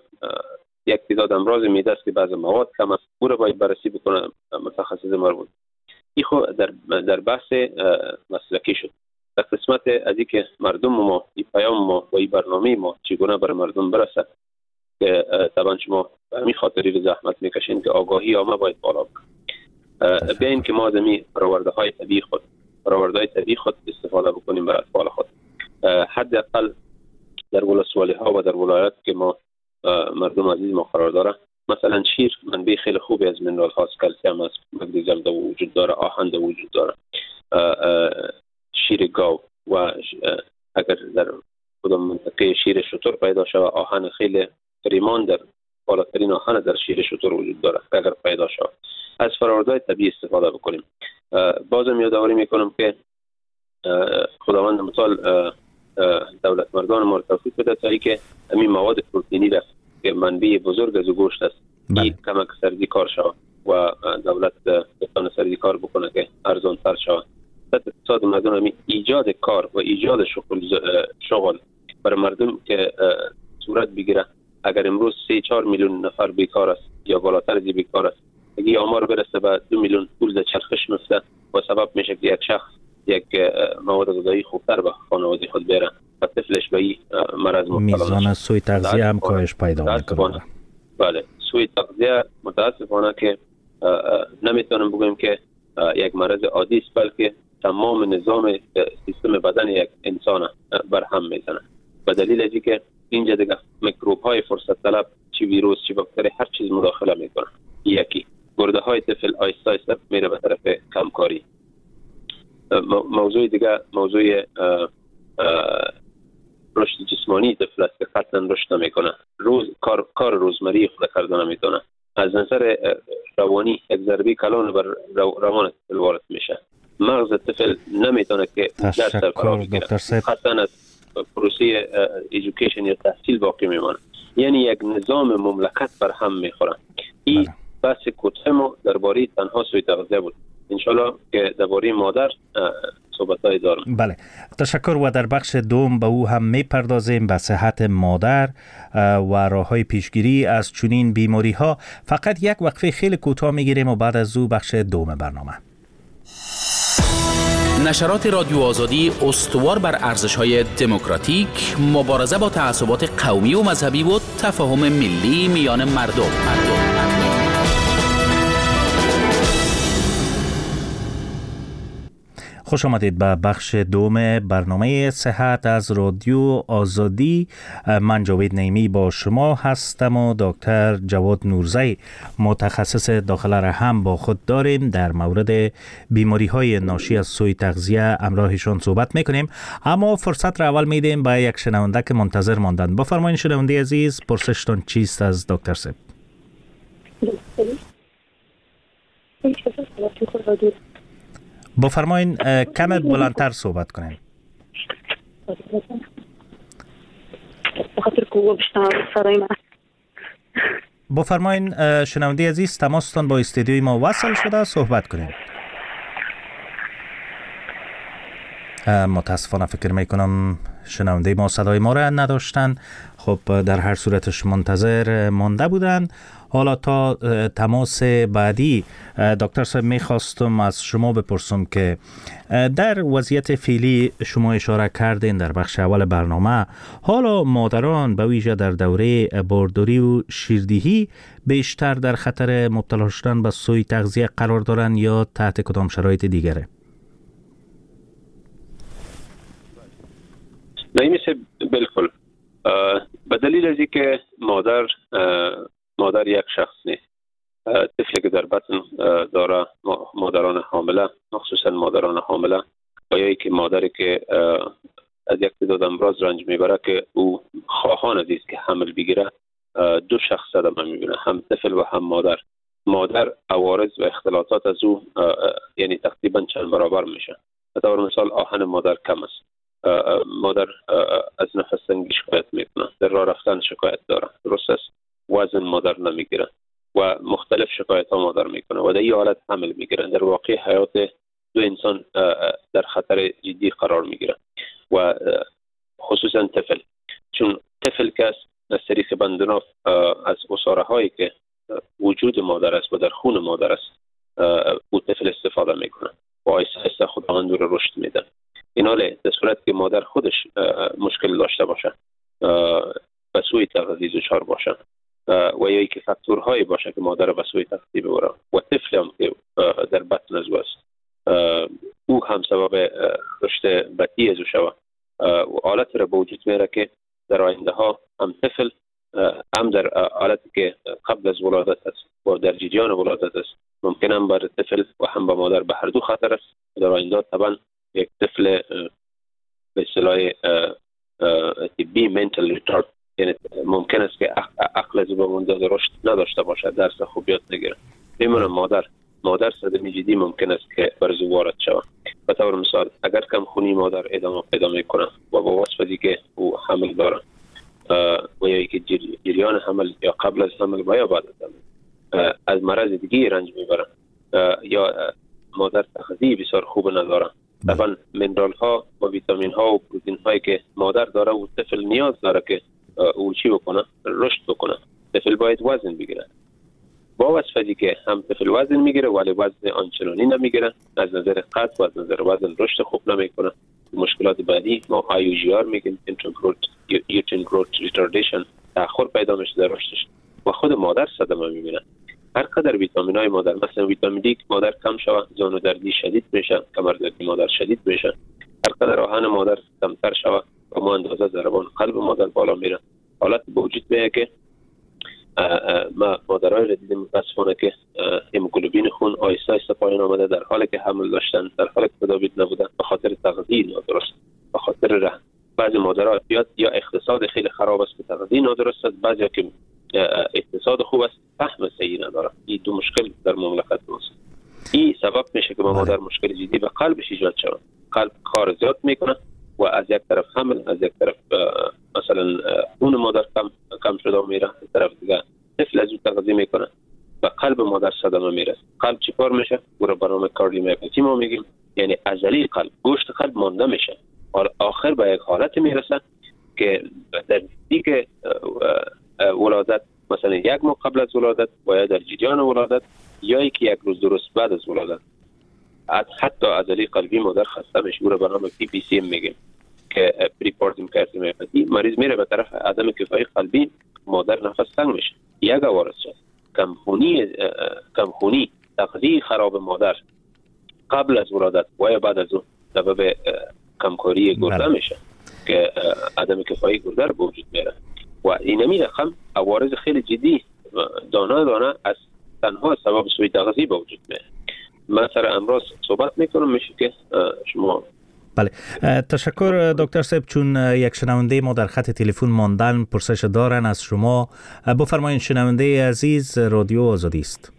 یک تعداد امراض معده است که بعض مواد کم است، او را باید بررسی بکنه متخصص مربوط. این خو در در بحث مسلکی شد. در قسمت از اینکه مردم ما این پیام ما و این برنامه ما چگونه بر مردم برسه که طبعا شما همین خاطری زحمت میکشین که آگاهی عامه باید بالا بکنه. بیاین که ما از این پرورده های طبیعی خود پرورده های طبیعی خود استفاده بکنیم برای اطفال خود. حداقل در ولسوالی ها و در ولایات که ما مردم عزیز ما قرار داره، مثلا شیر منبع خیلی خوبی از منرال هاست، کلسیم است، مگنیزیم در وجود داره، آهن در وجود داره. شیر گاو و اگر در کدام منطقه شیر شتر پیدا شود، آهن خیلی کریمان در بالاترین آهن در شیر شتر وجود داره. اگر پیدا شود از فرآوردهای طبیعی استفاده بکنیم. بازم یادآوری میکنم که خداوند متعال دولت مردان ما توفیق بده تا اینکه همین مواد پروتئینی را که منبع بزرگ از گوشت است این کمک سردی کار شود و دولت بتونه سردی کار بکنه که ارزان تر شود. اقتصاد مردم همین ایجاد کار و ایجاد شغل شغل برای مردم که صورت بگیره. اگر امروز سه چهار میلیون نفر بیکار است یا بالاتر از بیکار است، اگه آمار برسه به دو میلیون پول در چرخش میفته و سبب میشه که یک شخص یک مواد غذایی خوبتر به خانواده خود بره و طفلش به این مرض مبتلا نشه. میزان سوی تغذیه هم کاهش پیدا میکنه. بله، سوی تغذیه متاسفانه که نمیتونم بگم که یک مرض عادی است، بلکه تمام نظام سیستم بدن یک انسان بر هم میزنه. به دلیل اینکه که اینجا دیگه میکروب های فرصت طلب، چی ویروس چی باکتری، هر چیز مداخله میکنه. یکی گرده های طفل آیسته آیسته میره به طرف کمکاری. موضوع دیگه موضوع رشد جسمانی طفل است که قطعا رشد نمیکنه. روز کار کار روزمره خود کردن نمیتونه. از نظر روانی یک ضربه کلان بر روان طفل وارد میشه. مغز طفل نمیتونه که درس قرار بگیره. قطعا از پروسه ایژوکیشن یا تحصیل باقی میمانه. یعنی یک نظام مملکت بر هم میخوره. این بحث کوتاه ما درباره تنها سوی تغذیه بود. انشالله که درباره مادر صحبت‌های دارم. بله، تشکر. و در بخش دوم به او هم میپردازیم، به صحت مادر و راه‌های پیشگیری از چنین بیماری‌ها. فقط یک وقفه خیلی کوتاه میگیریم و بعد از او بخش دوم برنامه. نشرات رادیو آزادی استوار بر ارزش‌های دموکراتیک، مبارزه با تعصبات قومی و مذهبی و تفاهم ملی میان مردم. مردم. خوش آمدید به بخش دوم برنامه صحت از رادیو آزادی. من جاوید نعیمی با شما هستم و دکتر جواد نورزی متخصص داخل رحم با خود داریم. در مورد بیماری های ناشی از سوء تغذیه همراهشان صحبت میکنیم، اما فرصت را اول میدیم به یک شنونده که منتظر ماندن. بفرمایید شنونده عزیز، پرسشتون چیست از دکتر صاحب؟ بفرمایین کم بلندتر صحبت کنین. بفرمایین شنونده عزیز، تماستان با استودیوی ما وصل شده، صحبت کنین. متاسفانه فکر میکنم شنونده ما صدای ما را نداشتن. خب در هر صورتش منتظر مانده بودن. حالا تا تماس بعدی دکتر صاحب میخواستم از شما بپرسم که در وضعیت فعلی شما اشاره کردین در بخش اول برنامه، حالا مادران به ویژه در دوره بارداری و شیردهی بیشتر در خطر مبتلا شدن به سوء تغذیه قرار دارن یا تحت کدام شرایط دیگره؟ نعیم صاحب بالکل، به دلیل از اینکه مادر مادر یک شخص نیست. طفلی که در بطن داره مادران حامله، مخصوصا مادران حامله و یا که مادری که از یک تعداد امراض رنج میبره که او خواهان است که حمل بگیره، دو شخص صدمه میبینه، هم طفل و هم مادر. مادر عوارض و اختلالات از او یعنی تقریبا چند برابر میشه. به طور مثال آهن مادر کم است، مادر از نفس تنگی شکایت میکنه، در راه رفتن شکایت داره، درست است، وزن مادر نمیگیره و مختلف شکایت ها مادر میکنه و در این حالت حمل میگیره. در واقع حیات دو انسان در خطر جدی قرار میگیره و خصوصا طفل، چون طفل که از طریق بندناف از عصاره هایی که وجود مادر است و در خون مادر است او طفل استفاده میکنه و آیسته آیسته خداوند رو رشد میده. این حاله در صورت که مادر خودش مشکل داشته باشه، به سوء تغذیه دچار باشه و یا که فاکتورهایی باشه که مادر به سوء تغذیه ببره و طفل هم که در بطن از او است او هم سبب رشد بدی از او شود و حالت را به وجود میاره که در آینده ها هم طفل هم در حالتی که قبل از ولادت است و در جریان ولادت است ممکن هم بر طفل و هم به مادر به هر دو خطر است. در آینده طبعا یک طفل به اصطلاح طبی منتال ریتارد، یعنی ممکن است که عقل از به منظر رشد نداشته باشه، درس خوب یاد نگیره. بمونه مادر مادر صدمه جدی ممکن است که بر او وارد شود. به طور مثال اگر کم خونی مادر ادامه پیدا میکنه و با وصفی که او حمل داره و یا که جریان حمل یا قبل از حمل و یا بعد از حمل از مرض دیگه رنج میبره یا مادر تغذیه بسیار خوب نداره، طبعا منرال ها و ویتامین ها و پروتئین هایی که مادر داره و طفل نیاز داره که او چی بکنه، رشد بکنه. طفل باید وزن بگیره. با وصفی که هم طفل وزن میگیره ولی وزن آنچنانی نمیگیره، از نظر قد و از نظر وزن رشد خوب نمیکنه. مشکلات بعدی ما آی یو جی آر میگیم، uterine growth retardation، تأخر پیدا میشه در رشدش و خود مادر صدمه میبینه. هر قدر ویتامین های مادر، مثلا ویتامین دی مادر کم شود زانو دردی شدید میشه، کمر دردی مادر شدید میشه. هر قدر آهن مادر کمتر شود و ما اندازه ضربان قلب مادر بالا میره. حالت به وجود میاد که ما مادرای را دیدیم متاسفانه که هموگلوبین خون آیسته آیسته پایین آمده در حالی که حمل داشتن، در حالی که تداوی نبودن به خاطر تغذیه نادرست، به خاطر رحم. بعضی مادرها یا اقتصاد خیلی خراب است که تغذیه نادرست است، بعضی که اقتصاد خوب است فهم صحیح نداره. این دو مشکل در مملکت ماست. این سبب میشه که مادر مشکل جدی به قلبش ایجاد شود. قلب کار زیاد میکنه و از یک طرف حمل، از یک طرف مثلا خون مادر کم کم شده میره، از طرف دیگه طفل از او تغذیه میکنه و قلب مادر صدمه میره. قلب چی کار میشه؟ او را برنامه کاردیومیوپاتی ما میگیم، یعنی عضله قلب، گوشت قلب مانده میشه. آخر به یک حالت میرسه که در دیگه ولادت، مثلا یک ماه قبل از ولادت و یا در جریان ولادت یا یک یک روز درست بعد از ولادت حتی عضله قلبی مادر خسته میشه. او را به نام پی پی سی ام میگیم که پریپارتیم کاردیومیوپاتی. مریض میره به طرف عدم کفایی قلبی، مادر نفس تنگ میشه. یک عوارض شد کمخونی کمخونی تغذیه خراب مادر قبل از ولادت و یا بعد از اون سبب کمکاری گرده میشه که عدم کفایی گرده رو به وجود میاره و اینمی رقم عوارض خیلی جدی دانه دانه از تنها سبب سوء تغذیه به وجود میاره. من سر امراض صحبت میکنم میشه که شما. بله، تشکر دکتر صاحب. چون یک شنونده ما در خط تلفن ماندن پرسش دارن از شما، بفرمایید. شنونده عزیز، رادیو آزادی است.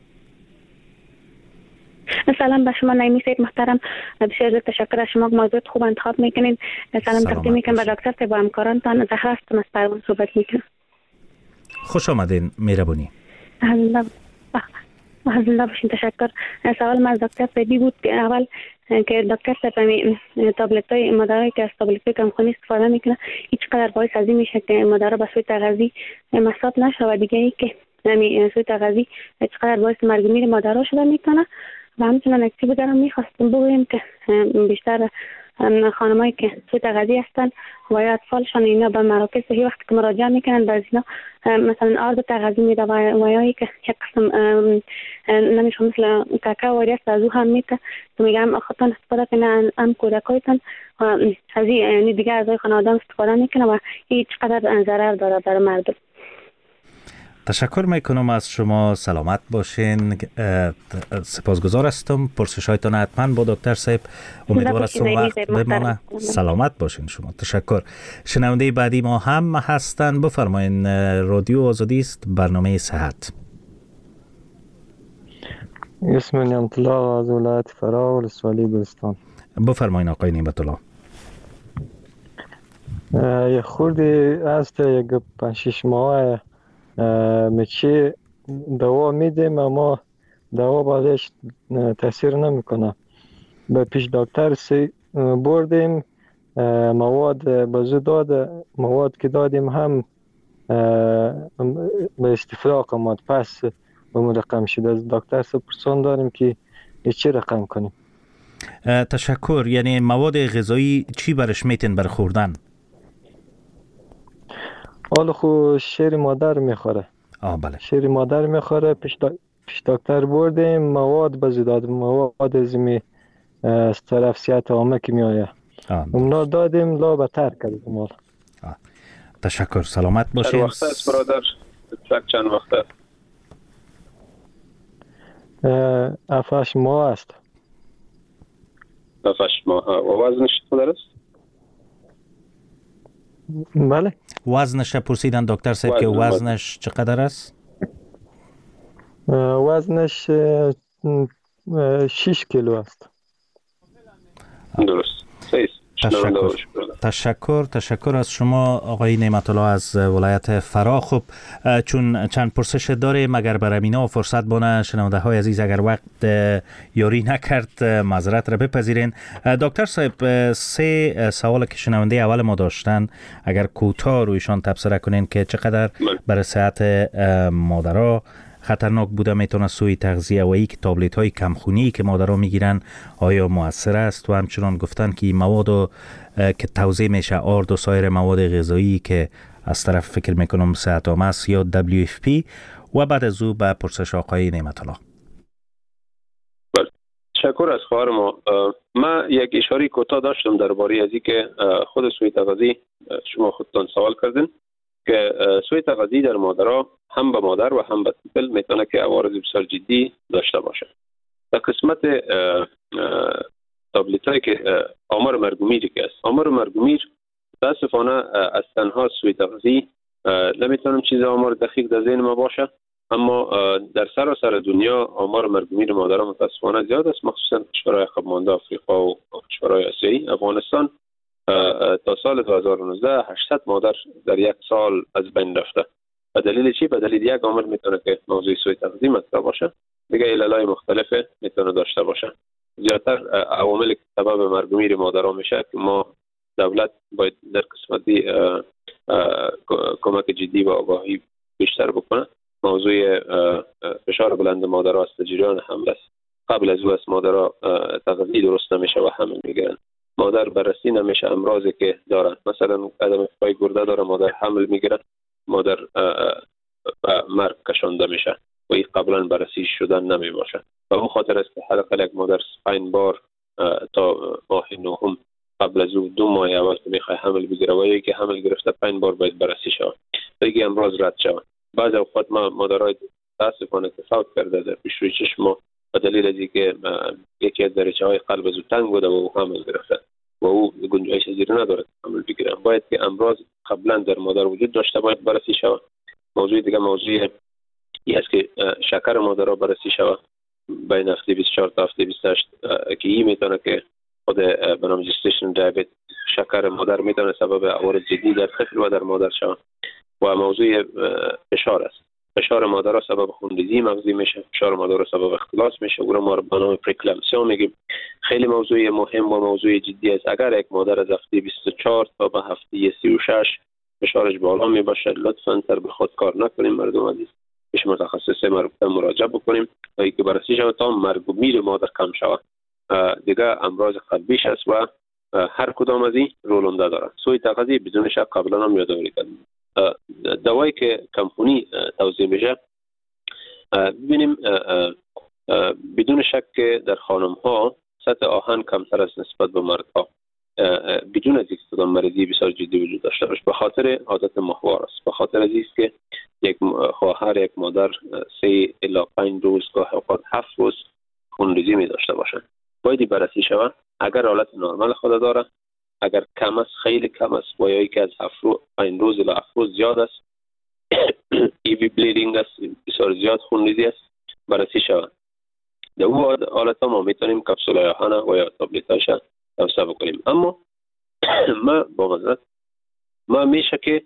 سلام به شما نعیمی سید محترم، بسیار تشکر از شما، موضوع خوب انتخاب میکنین. سلام تقدیم میکنم به دکتر صاحب و همکارانتان. زهرا هستم از پروان صحبت میکنم. خوش آمدین، مهربانی. الله الله باشین. تشکر. سوال من از دکتر صاحبی بود که اول که دکتر صاحب می تابلت های مادرایی که از تابلت های کمخونی استفاده میکنه هیچ قدر باعث از این میشه که مادرها به سوی تغذی مصاب نشه و دیگه ای که نمی سوی تغذی هیچ قدر باعث مرگ و میر مادرها شده میکنه. و همچنان نکته بگرم میخواستم بگویم که بیشتر خانمایی که سوی تغذی هستن و یا اطفالشان اینا به مراکز صحی وقتی که مراجعه میکنن باز اینا مثلا آرد تغذی میده و یا که یک قسم نمیشه مثل کاکا و ریاست از او هم میده تو میگم خودتان استفاده کنه هم کودکایتان و از این دیگه از خانواده استفاده میکنه و هیچ قدر ضرر داره در مردم. تشکر میکنم از شما، سلامت باشین. سپاسگزار هستم. پرسشایتان حتما با دکتر صاحب امیدوار هستم وقت بمانه. سلامت باشین شما. تشکر. شنونده بعدی ما هم هستن، بفرمایین. رادیو آزادی است، برنامه صحت. اسم نعمت الله از ولایت فرا ولسوالی گلستان. بفرمایین آقای نعمت الله. یه خوردی هست یک پنج شش ماه میچه دوا میدیم اما دوا بعدش تاثیر نمیکنه. به پیش دکتر سی بردیم، مواد بازو داد، مواد که دادیم هم به استفراغ آمد، پس به رقم شده. از دکتر سی پرسان داریم که چی رقم کنیم. تشکر. یعنی مواد غذایی چی برش میتین بر خوردن؟ حالا خو شیر مادر میخوره. آه بله. شیر مادر میخوره. پیش, دا... پیش دکتر بردیم، مواد بازی داد، مواد از می از طرف سیات عامه که میآید اونا دادیم، لا بتر کردیم مال. تشکر. سلامت باشین. چند وقت است برادر؟ فقط چند وقت است؟ افش ماه است. افش ماه. و وزنش چقدر است؟ بله. وزنش پرسیدن دکتر صاحب که وزنش چقدر است؟ وزنش شش کیلو است. درست. صحیح. تشکر. تشکر تشکر از شما آقای نعمت الله از ولایت فرا. خب چون چند پرسش داره، مگر بر امینا فرصت بانه شنونده های عزیز اگر وقت یاری نکرد معذرت را بپذیرین. دکتر صاحب، سه سوال که شنونده اول ما داشتن اگر کوتاه رویشان تبصره کنین که چقدر برای صحت مادرها خطرناک بوده میتونه سوی تغذیه و یک تابلت های کمخونی که مادرها میگیرن آیا مؤثر است، و همچنان گفتن که مواد که توزیع میشه آرد و سایر مواد غذایی که از طرف فکر میکنم صحت عامه است یا دبلیو اف پی. و بعد از او به پرسش آقای نعمت الله. بله. تشکر از خواهر ما. من یک اشاره کوتاه داشتم درباره از اینکه خود سوی تغذیه شما خودتان سوال کردین که سوی تغذیه در مادرها هم به مادر و هم به طفل میتونه که عوارض بسیار جدی داشته باشه. در قسمت تابلت هایی که آمار مرگ و میر که است، آمار مرگ و میر متاسفانه از تنها سوی تغذیه نمیتونم چیز آمار دقیق در ذهن ما باشه، اما در سراسر دنیا آمار مرگ و میر مادرها متاسفانه زیاد است، مخصوصا کشورهای عقب مانده آفریقا و کشورهای آسیایی. افغانستان تا سال دو هزار و نوزده هشتصد مادر در یک سال از بین رفته. به دلیل چی؟ به دلیل یک عامل میتونه که موضوع سوء تغذیه مطرح باشه، دیگه عللای مختلفه میتونه داشته باشه. زیادتر عواملی که سبب مرگ و میر مادرها میشه که ما دولت باید در قسمتی کمک جدی و آگاهی بیشتر بکنه. موضوع فشار بلند مادرها است، جریان حمل است. قبل از او است مادرها تغذیه درست نمیشه و حمل میگیرن. مادر بررسی نمیشه امراضی که دارن، مثلا عدم کفایی گرده داره، مادر حمل میگیره، مادر مرگ کشانده میشه و این قبلا بررسی شدن نمی باشه. و اون خاطر است که حداقل یک مادر پنج بار تا ماه نهم از دو ماه اول که میخوای حمل بگیره و یکی حمل گرفته پنج بار باید بررسی شود، دیگه امراض رد شود. بعض اوقات ما مادرای متاسفانه که فوت کرده در پیش روی چشم ما به دلیل از اینکه یکی از دریچه های قلب از او تنگ بوده و او حمل گرفته و او گنجایش زیر نداره حمل بگیره. باید که امراض قبلا در مادر وجود داشته باید بررسی شود. موضوع دیگه موضوع این است که شکر مادر را بررسی شود بین هفته بیست و چهار تا هفته بیست و هشت که این میتونه که خود به نام جستیشن دیابت شکر مادر میتونه سبب عوارض جدی در طفل و در مادر شود. و موضوع فشار است. فشار مادر را سبب خونریزی مغزی میشه، فشار مادر را سبب اختلاس میشه، او را ما به نام پریکلامسیا میگیم. خیلی موضوع مهم و موضوع جدی است. اگر یک مادر از هفته بیست و چهار تا به هفته سی و شش فشارش بالا می باشه، لطفاً سر به خود کار نکنیم مردم عزیز، پیش متخصص مربوطه مراجعه بکنیم تا اینکه بررسی شود تا مرگ و میر مادر کم شود. دیگه امراض قلبیش است و هر کدام از این رول عمده دارد. سوی تغذیه بدون شک قبلا هم یادآوری کردیم. دوایی که کمخونی توصیه میشه ببینیم بدون شک که در خانم ها سطح آهن کمتر است نسبت به مردها، بدون از اینکه کدام مریضی بسیار جدی وجود داشته باشه، به خاطر عادت ماهوار است، به خاطر از اینکه که یک خواهر یک مادر سه الی پنج روز گاه اوقات هفت روز خونریزی می داشته باشند. باید بررسی شود. اگر حالت نرمال خود داره، اگر کم است خیلی کم است و یا یکی از هفت روز پنج روز الی هفت روز زیاد است، ای وی بلیڈنگ است، بسیار زیاد خونریزی است، بررسی شود. در اون حالت ها ما میتونیم کپسول آهن و یا تابلت هاش توصیه بکنیم. اما ما با معذرت ما میشه که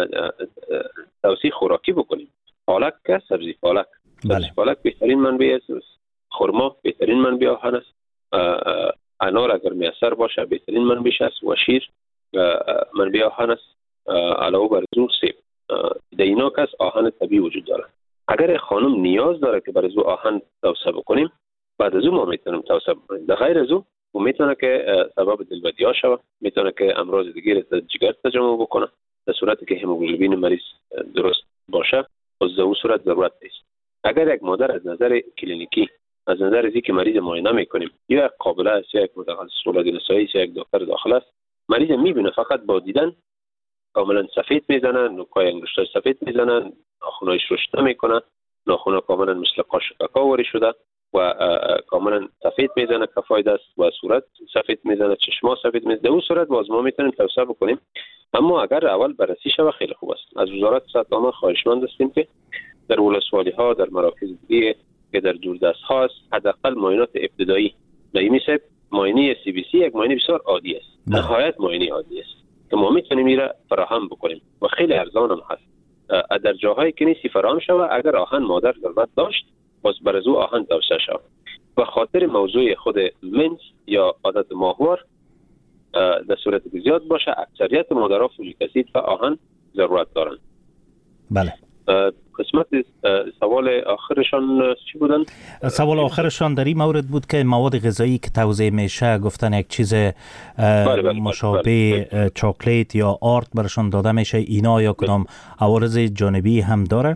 توصیه خوراکی بکنیم. پالک که سبزی پالک سبزی پالک بهترین منبع است. خرما بهترین منبع آهن است. انار اگر میسر باشه بهترین منبعش است و شیر منبع آهن است. علاوه بر زور سیب در اینا کس آهن طبیعی وجود داره. اگر خانم نیاز داره که برای زو آهن توصیه بکنیم، بعد از او ما میتونیم توصیه بکنیم. در غیر از او و میتونه که سبب دلبدی ها شود، میتونه که امراض دیگه از جگر تجمع بکنه. در صورتی که هموگلوبین مریض درست باشه از اون صورت ضرورت نیست. اگر یک مادر از نظر کلینیکی از نظر از اینکه مریض معاینه میکنیم یا یک قابله است یا یک متخصص ولادت نسایی یا یک دکتر داخل است، مریض میبینه فقط با دیدن کاملا سفید میزنه، نوکای انگشتاش سفید میزنه، ناخنایش رشد نمیکنه، ناخنا کاملا مثل قاشق کاکاوری شده و کاملا سفید میزنه، کفای دست و صورت سفید میزنه، چشما سفید میزنه. در اون صورت باز ما میتونیم توصیه بکنیم. اما اگر اول بررسی شود خیلی خوب است. از وزارت صحت عامه خواهشمند هستیم که در ولسوالی ها، در مراکز دیگه که در دوردست ها است، حداقل معاینات ابتدایی مثل معاینه سی بی سی یک معاینه بسیار عادی است، نهایت معاینه عادی است که ما میتونیم میره فراهم بکنیم و خیلی ارزان هم هست. در جاهایی که نیستی فراهم شود، اگر آهن مادر ضرورت داشت باز برزو آهن توصیه شود. و خاطر موضوع خود منس یا عادت ماهوار در صورت که زیاد باشه، اکثریت مادرها فولیک اسید و آهن ضرورت دارند. بله. قسمت سوال آخرشان چی بودن؟ سوال آخرشان در این مورد بود که مواد غذایی که توزیع میشه گفتن یک چیز بله بله مشابه بله بله. چاکلیت یا آرد برشان داده میشه، اینا یا کدام عوارض جانبی هم داره؟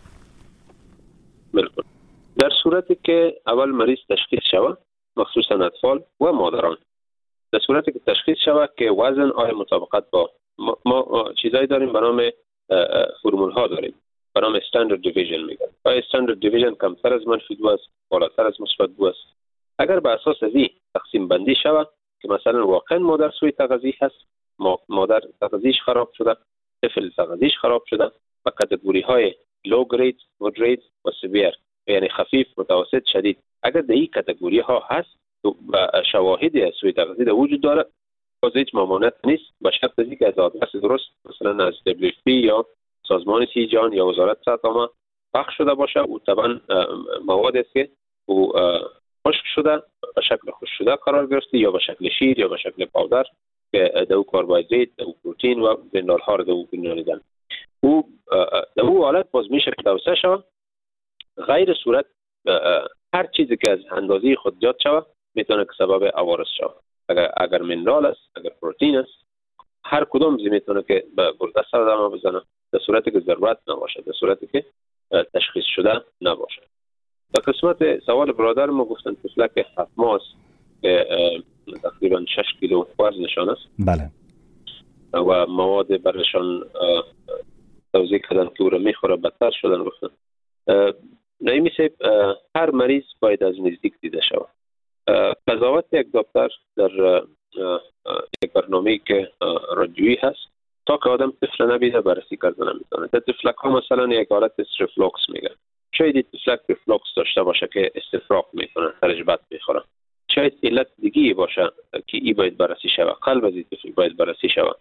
بلکل. در صورتی که اول مریض تشخیص شود، مخصوصا اطفال و مادران، در صورتی که تشخیص شود که وزن آیا مطابقت با ما, ما چیزایی داریم به نام فرمول ها داریم به نام استاندارد دیویژن میگن. آیا استاندارد دیویژن کمتر از منفی دو است، بالاتر از مثبت دو است؟ اگر به اساس از این تقسیم بندی شود که مثلا واقعا مادر سوی تغذیه هست، مادر تغذیه‌اش خراب شده، طفل تغذیه‌اش خراب شده و کاتگوری های لو گرید، مودریت و سیویر یعنی خفیف، متوسط، شدید، اگر در این کاتگوری ها هست و شواهدی از سوی تغذیه وجود داره، باز هیچ ممانعت نیست با شرط از اینکه از آدرس درست مثلا از دبلیو اف پی یا سازمان سی جان یا وزارت صحت عامه پخش شده باشه. او طبعا مواد است که او خشک شده، به شکل خشک شده قرار گرفته یا به شکل شیر یا به شکل پاودر که دو کربوهیدرات، دو پروتئین و منرال ها رو دو بنیادن. او در او حالت باز میشه که توصیه شود. غیر صورت هر چیزی که از اندازه خود زیاد شود میتونه که سبب عوارض شود. اگر اگر منرال است، اگر پروتئین است، هر کدام میتونه که به گرده سرطان بزنه در صورتی که ضرورت نباشه، در صورتی که تشخیص شده نباشه. در قسمت سوال برادر ما گفتن طفلک هفت ماه است که تقریبا شش کیلو وزنشان است. بله. و مواد برشان توزیع کردن که او را میخوره بدتر شدن گفتن. نعیمی صاحب، هر مریض باید از نزدیک دیده شود. قضاوت یک دکتر در یک برنامه‌ای که رادیویی هست تا که آدم طفل نبیده بررسی کردن نمیتونه. در طفلک ها مثلا یک حالت ریفلوکس میگن. شاید طفلک ریفلوکس داشته باشه که استفراغ میکنه، سرش بد میخوره. شاید علت دیگه باشه که ای باید بررسی شود. قلب از این طفل باید بررسی شود.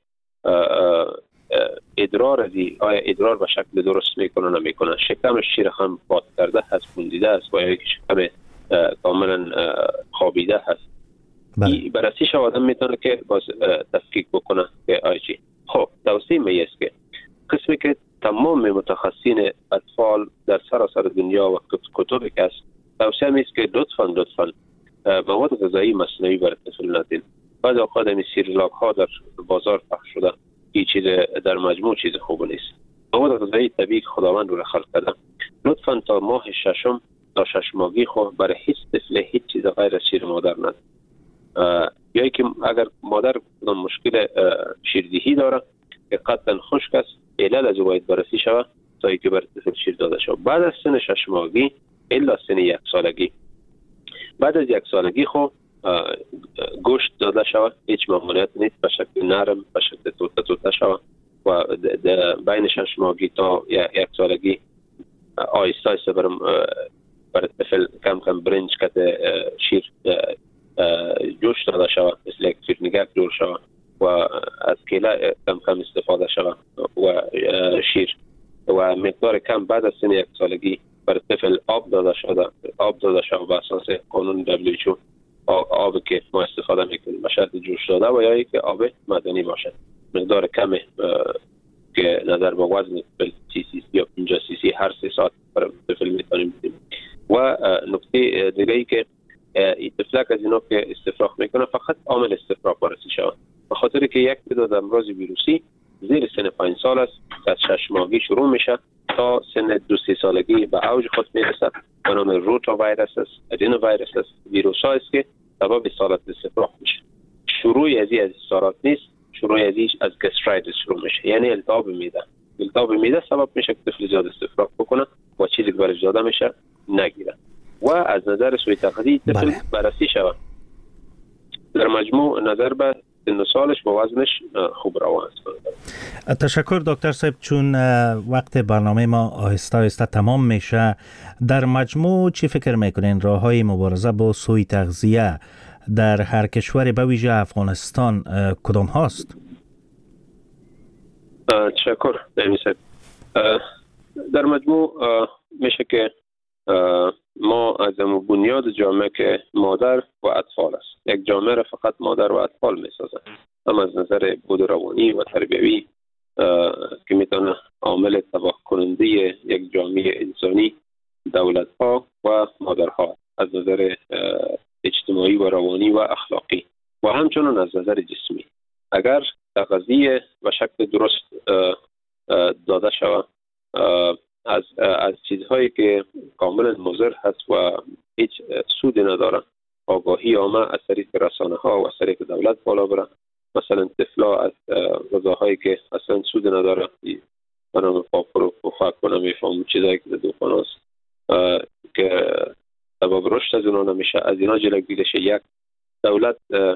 ادرار از این، آیا ادرار به شکل درست میکنه نمیکنه، شکمش چی رقم باد کرده هست، بوندیده است، و یا شکم کاملا خوابیده هست. بله. بررسی شو آدم میتونه که باز تفکیک بکنه که آیا چی. خب توصیه می است که قسمی که تمام متخصصین اطفال در سراسر دنیا و کتب که است، توصیه می است که لطفاً لطفاً مواد غذایی مصنوعی برای طفل ندین. بعضی اوقات این سیرلاک ها در بازار پخش شده، این چیز در مجموع چیز خوب نیست. مواد غذایی طبیعی خداوند رو خلق کرده، لطفاً تا ماه ششم تا شش ماهگی خود برای هیچ طفل هیچ چیز غیر از شیر مادر ندید. یا که اگر مادر مشکل شیردهی داره که قطعا خشک است، علل از او باید بررسی شود تا اینکه برای طفل شیر داده شود. بعد از سن شش ماهگی الا سن یک سالگی، بعد از یک سالگی خو گوشت داده شود، هیچ ممنوعیت نیست، به شکل نرم به شکل توته توته شود و بین شش ماهگی تا یک سالگی آیسته آیسته برای برای طفل کم کم برنج کده شیر جوش داده شود، مثل یک شیرنگک جور شود و از کیله کم کم استفاده شود و شیر و مقدار کم بعد از سن یک سالگی برای طفل آب داده شده، آب داده شود به اساس قانون دبلیو اچ او، آب که ما استفاده میکنیم به شرط جوش داده و یا که آب معدنی باشد، مقدار کم که نظر به وزن طفل سی سی یا پنجاه سی سی هر سه ساعت برای طفل میتونیم بدیم. و نکته دیگه ای که این طفلک از اینا که استفراغ میکنه فقط عامل استفراغ بررسی شود، به خاطر که یک تعداد امراض ویروسی زیر سن پنج سال است، از شش ماهگی شروع میشه تا سن دو سه سالگی به اوج خود میرسه. به نام روتا ویروس است، ادینو ویروس است، ویروس ها است که سبب اصالت استفراغ میشه. شروع از این از اصالت نیست، شروع از این از گسترایتیس شروع میشه، یعنی التهاب معده. التهاب معده سبب میشه که طفل زیاد استفراغ بکنه و چیزی که برش داده میشه نگیره و از نظر سوی تغذیه طفل بررسی شود. در مجموع نظر به سن سالش با وزنش خوب روان است. تشکر دکتر صاحب. چون وقت برنامه ما آهسته آهسته تمام میشه، در مجموع چی فکر میکنین راههای مبارزه با سوء تغذیه در هر کشور به ویژه افغانستان کدام هاست؟ تشکر نمیشه. در مجموع میشه که ما از امو بنیاد جامعه که مادر و اطفال است. یک جامعه را فقط مادر و اطفال میسازه، هم از نظر بود روانی و تربیوی که میتونه عامل تباه کننده یک جامعه انسانی دولت ها و مادرها از نظر اجتماعی و روانی و اخلاقی و همچنان از نظر جسمی. اگر تغذیه و شکل درست داده شود از از چیزهایی که کاملا مضر هست و هیچ سودی نداره، آگاهی عامه از طریق رسانه ها و از طریق دولت بالا بره. مثلا طفلا از غذاهایی که اصلا سود نداره، من پاپر و پفک و نمیفهم چیزایی که دوخان هست که سبب رشد از اونا نمیشه، از اینا جلوگیری شه. یک دولت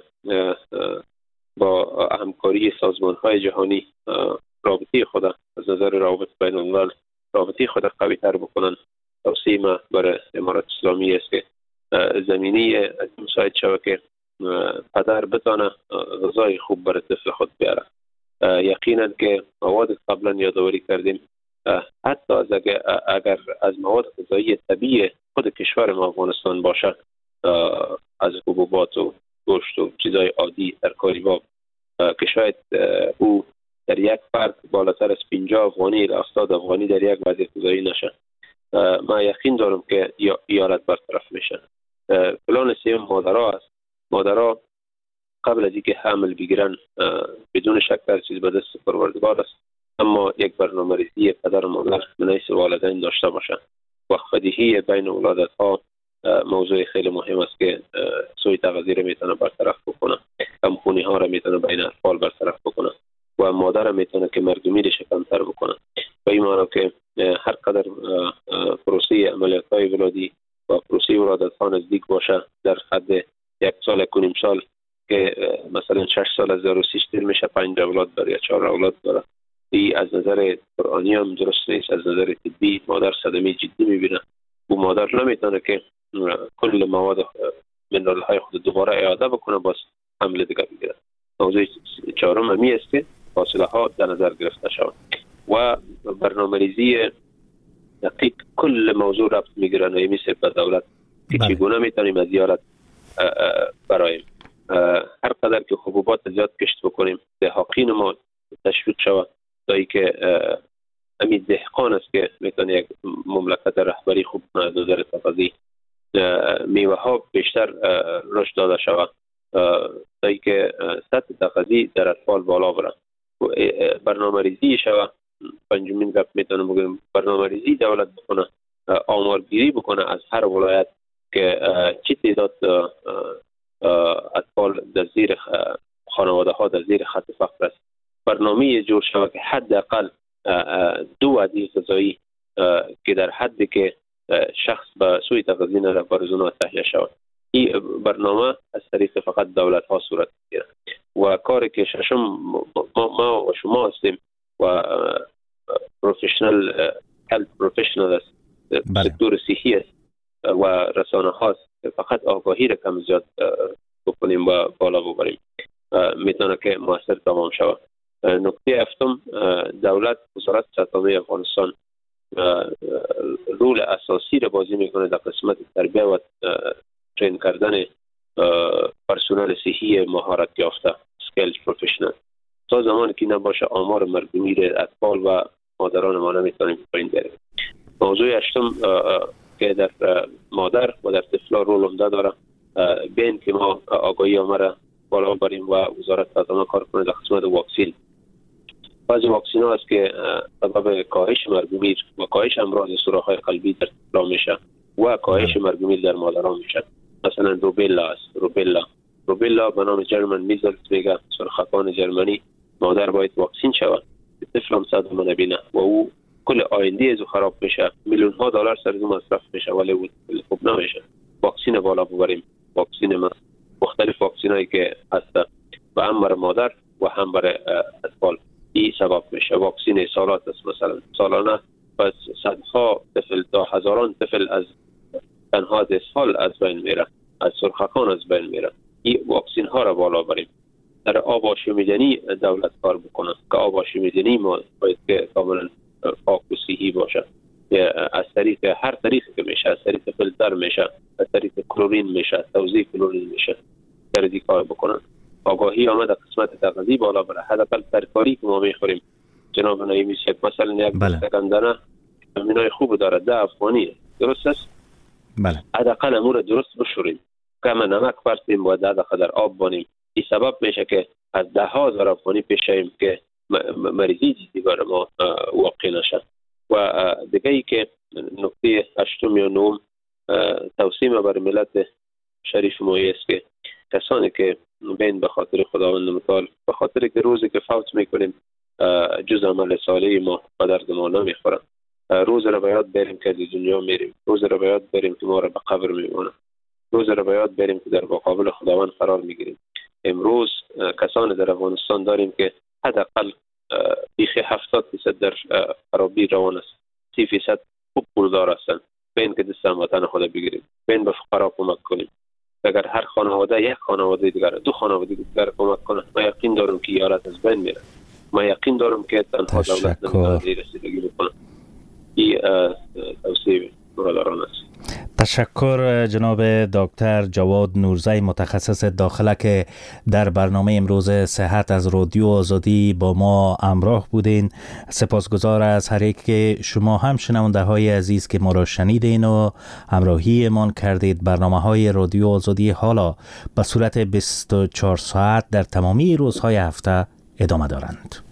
با همکاری سازمان های جهانی رابطه خود از نظر روابط بین الملل رابطه خود قوی تر بکنن. توصیه ما برای امارات اسلامی است که زمینی مساعد شود که پدر بتانه غذای خوب برای طفل خود بیاره. یقینا که مواد قبلا یادآوری کردیم، حتی از اگر, اگر از مواد غذایی طبیعی خود کشور ما افغانستان باشه، از حبوبات و گوشت و چیزای عادی ترکاری باب که شاید او در یک فرد بالاتر از پنجاه افغانی الی هفتاد افغانی در یک وعده غذایی نشه، ما یقین دارم که ایالت برطرف میشه. پلان سیم مادرها است. مادرها قبل از اینکه حمل بگیرن بدون شک هر چیز به دست پروردگار است، اما یک برنامه‌ریزی پدر و مادر من حیث والدین داشته باشند. وقت بدیهی بین ولادت ها موضوع خیلی مهم است که سوء تغذیه را میتونه برطرف بکنه، کمخونی ها را میتونه بین اطفال برطرف بکنه و مادر را میتونه که مرگومیرش کمتر بکنه. و این معنی که هر قدر پروسه عملیات های ولادی و پروسه ولادت ها نزدیک باشه، در حد یک سال یک و نیم سال که مثلا شش سال از عروسیش دیر میشه پنج اولاد داره یا چهار اولاد داره، این از نظر قرآنی هم درست نیست. از نظر طبی مادر صدمه جدی میبینه و مادر نمیتونه که کل مواد منرال های خود دوباره اعاده بکنه باز حمل دیگه بگیره. موضوع چهارم همی است که فاصله ها در نظر گرفته شود و برنامه‌ریزی دقیق کل موضوع ربط میگیره نایمی سه به دولت که چگونه میتونیم از زیارت برایم هر قدر که حبوبات زیاد کشت بکنیم دهقان ما تشویق شود تا اینکه همین دهقان است که میتونه یک مملکت رهبری خوب کنه. از نظر تغذیه میوه ها بیشتر رشد داده شود تا اینکه سطح تغذیه در اطفال بالا بره. برنامه ریزی شود. پنجمین گپ میتونه بگیم برنامه ریزی دولت بکنه، آمارگیری بکنه از هر ولایت که چی تعداد اطفال در زیر خانواده ها در زیر خط فقر است. برنامه جور شود که حداقل دو وعده غذایی که در حدی که شخص به سوی تغذیه نره برزونا تهیه شود. این برنامه از طریق فقط دولت ها صورت میگیره و کاری که ششم ما, ما و شما هستیم و پروفشنال هلت پروفشنال است، سکتور صحی است و رسانه هاست، فقط آگاهی را کم زیاد بکنیم و بالا ببریم میتونه که موثر تمام شود. نکته هفتم، دولت وزارت صحت عامه افغانستان رول اساسی را بازی میکنه در قسمت تربیه و ترین کردن پرسنل صحی مهارت یافته سکیلد پروفشنال. تا زمانی که نباشه آمار مرگومیر اطفال و مادران ما نمیتونیم پایین بریم. موضوع هشتم که در مادر و در طفلا رول عمده داره، بین که ما آگاهی آمره بالا بریم و وزارت صحت عامه کار کنه در قسمت واکسین. بعضی واکسین ها است که سبب کاهش مرگومیر و کاهش امراض سوراخ‌های قلبی در طفلا میشه و کاهش مرگومیر در مادران میشه. مثلا روبیلا است. روبیلا روبیلا به نام جرمن میزلز میگه، سرخکان جرمنی. مادر باید واکسین شود، طفل هم صدمه نبینه و او کل آینده از خراب میشه. میلیون ها دلار سر او مصرف میشه ولی او خوب نمیشه. واکسین بالا ببریم. واکسین ما مختلف واکسین هایی که هست و هم برای مادر و هم برای اطفال این سبب میشه. واکسین سالات است، مثلا سالانه پس صدها طفل تا هزاران طفل از تنها از اسهال از بین میره، از سرخکان از بین میره. این واکسین ها را بالا بریم. در آب آشامیدنی دولت کار بکنه که آب آشامیدنی ما باید که کاملا پاک و صحی باشه. از طریق هر طریقی که میشه، از طریق فیلتر میشه، از طریق کلورین میشه، توزیع کلورین میشه، در دی کار بکنن. آگاهی آمد قسمت تغذیه بالا بره. حداقل ترکاری که ما میخوریم جناب نایمی صاحب، مثلا یک دستکندنه ویتامینای خوب داره، ده افغانیه، درست است؟ بله. حداقل امور درست بشوریم، کم نمک فرستیم و ده دقیقه در آب بانیم. این سبب میشه که از ده ها هزار افغانی پیشیم که مریضی جدی برای ما واقع نشه. و دیگه ای که نکته هشتم یا نهم توصیه برای ملت شریف ما است که کسانی که بین به خاطر خداوند متعال به خاطر که روزی که فوت میکنیم جز عمل صالح ما به درد ما نمیخورن، روز را به یاد بریم که از دنیا میریم، روز را به یاد بریم که ما را به قبر میمونیم، روز را به یاد بریم که در مقابل خداوند قرار میگیریم. امروز کسان در افغانستان داریم که حداقل بیخ هفتاد فیصد در خرابی روان است، سی فیصد خوب پولدار هستند. بین که دست هموطن خود بگیریم، بین به فقرا کمک کنیم. اگر هر خانواده یک خانواده دیگر دو خانواده دیگر کمک کنه، ما یقین دارم که یارت از بین میره. ما یقین دارم که تنها دولت نمیتونه رسیدگی بکنه. این توصیه برادران است. تشکر جناب دکتر جواد نورزی، متخصص داخله که در برنامه امروز صحت از رادیو آزادی با ما همراه بودین. سپاسگزار از هر یک که شما هم شنونده های عزیز که ما را شنیدین و همراهی مان کردید. برنامه های رادیو آزادی حالا به صورت بیست و چهار ساعت در تمامی روزهای هفته ادامه دارند.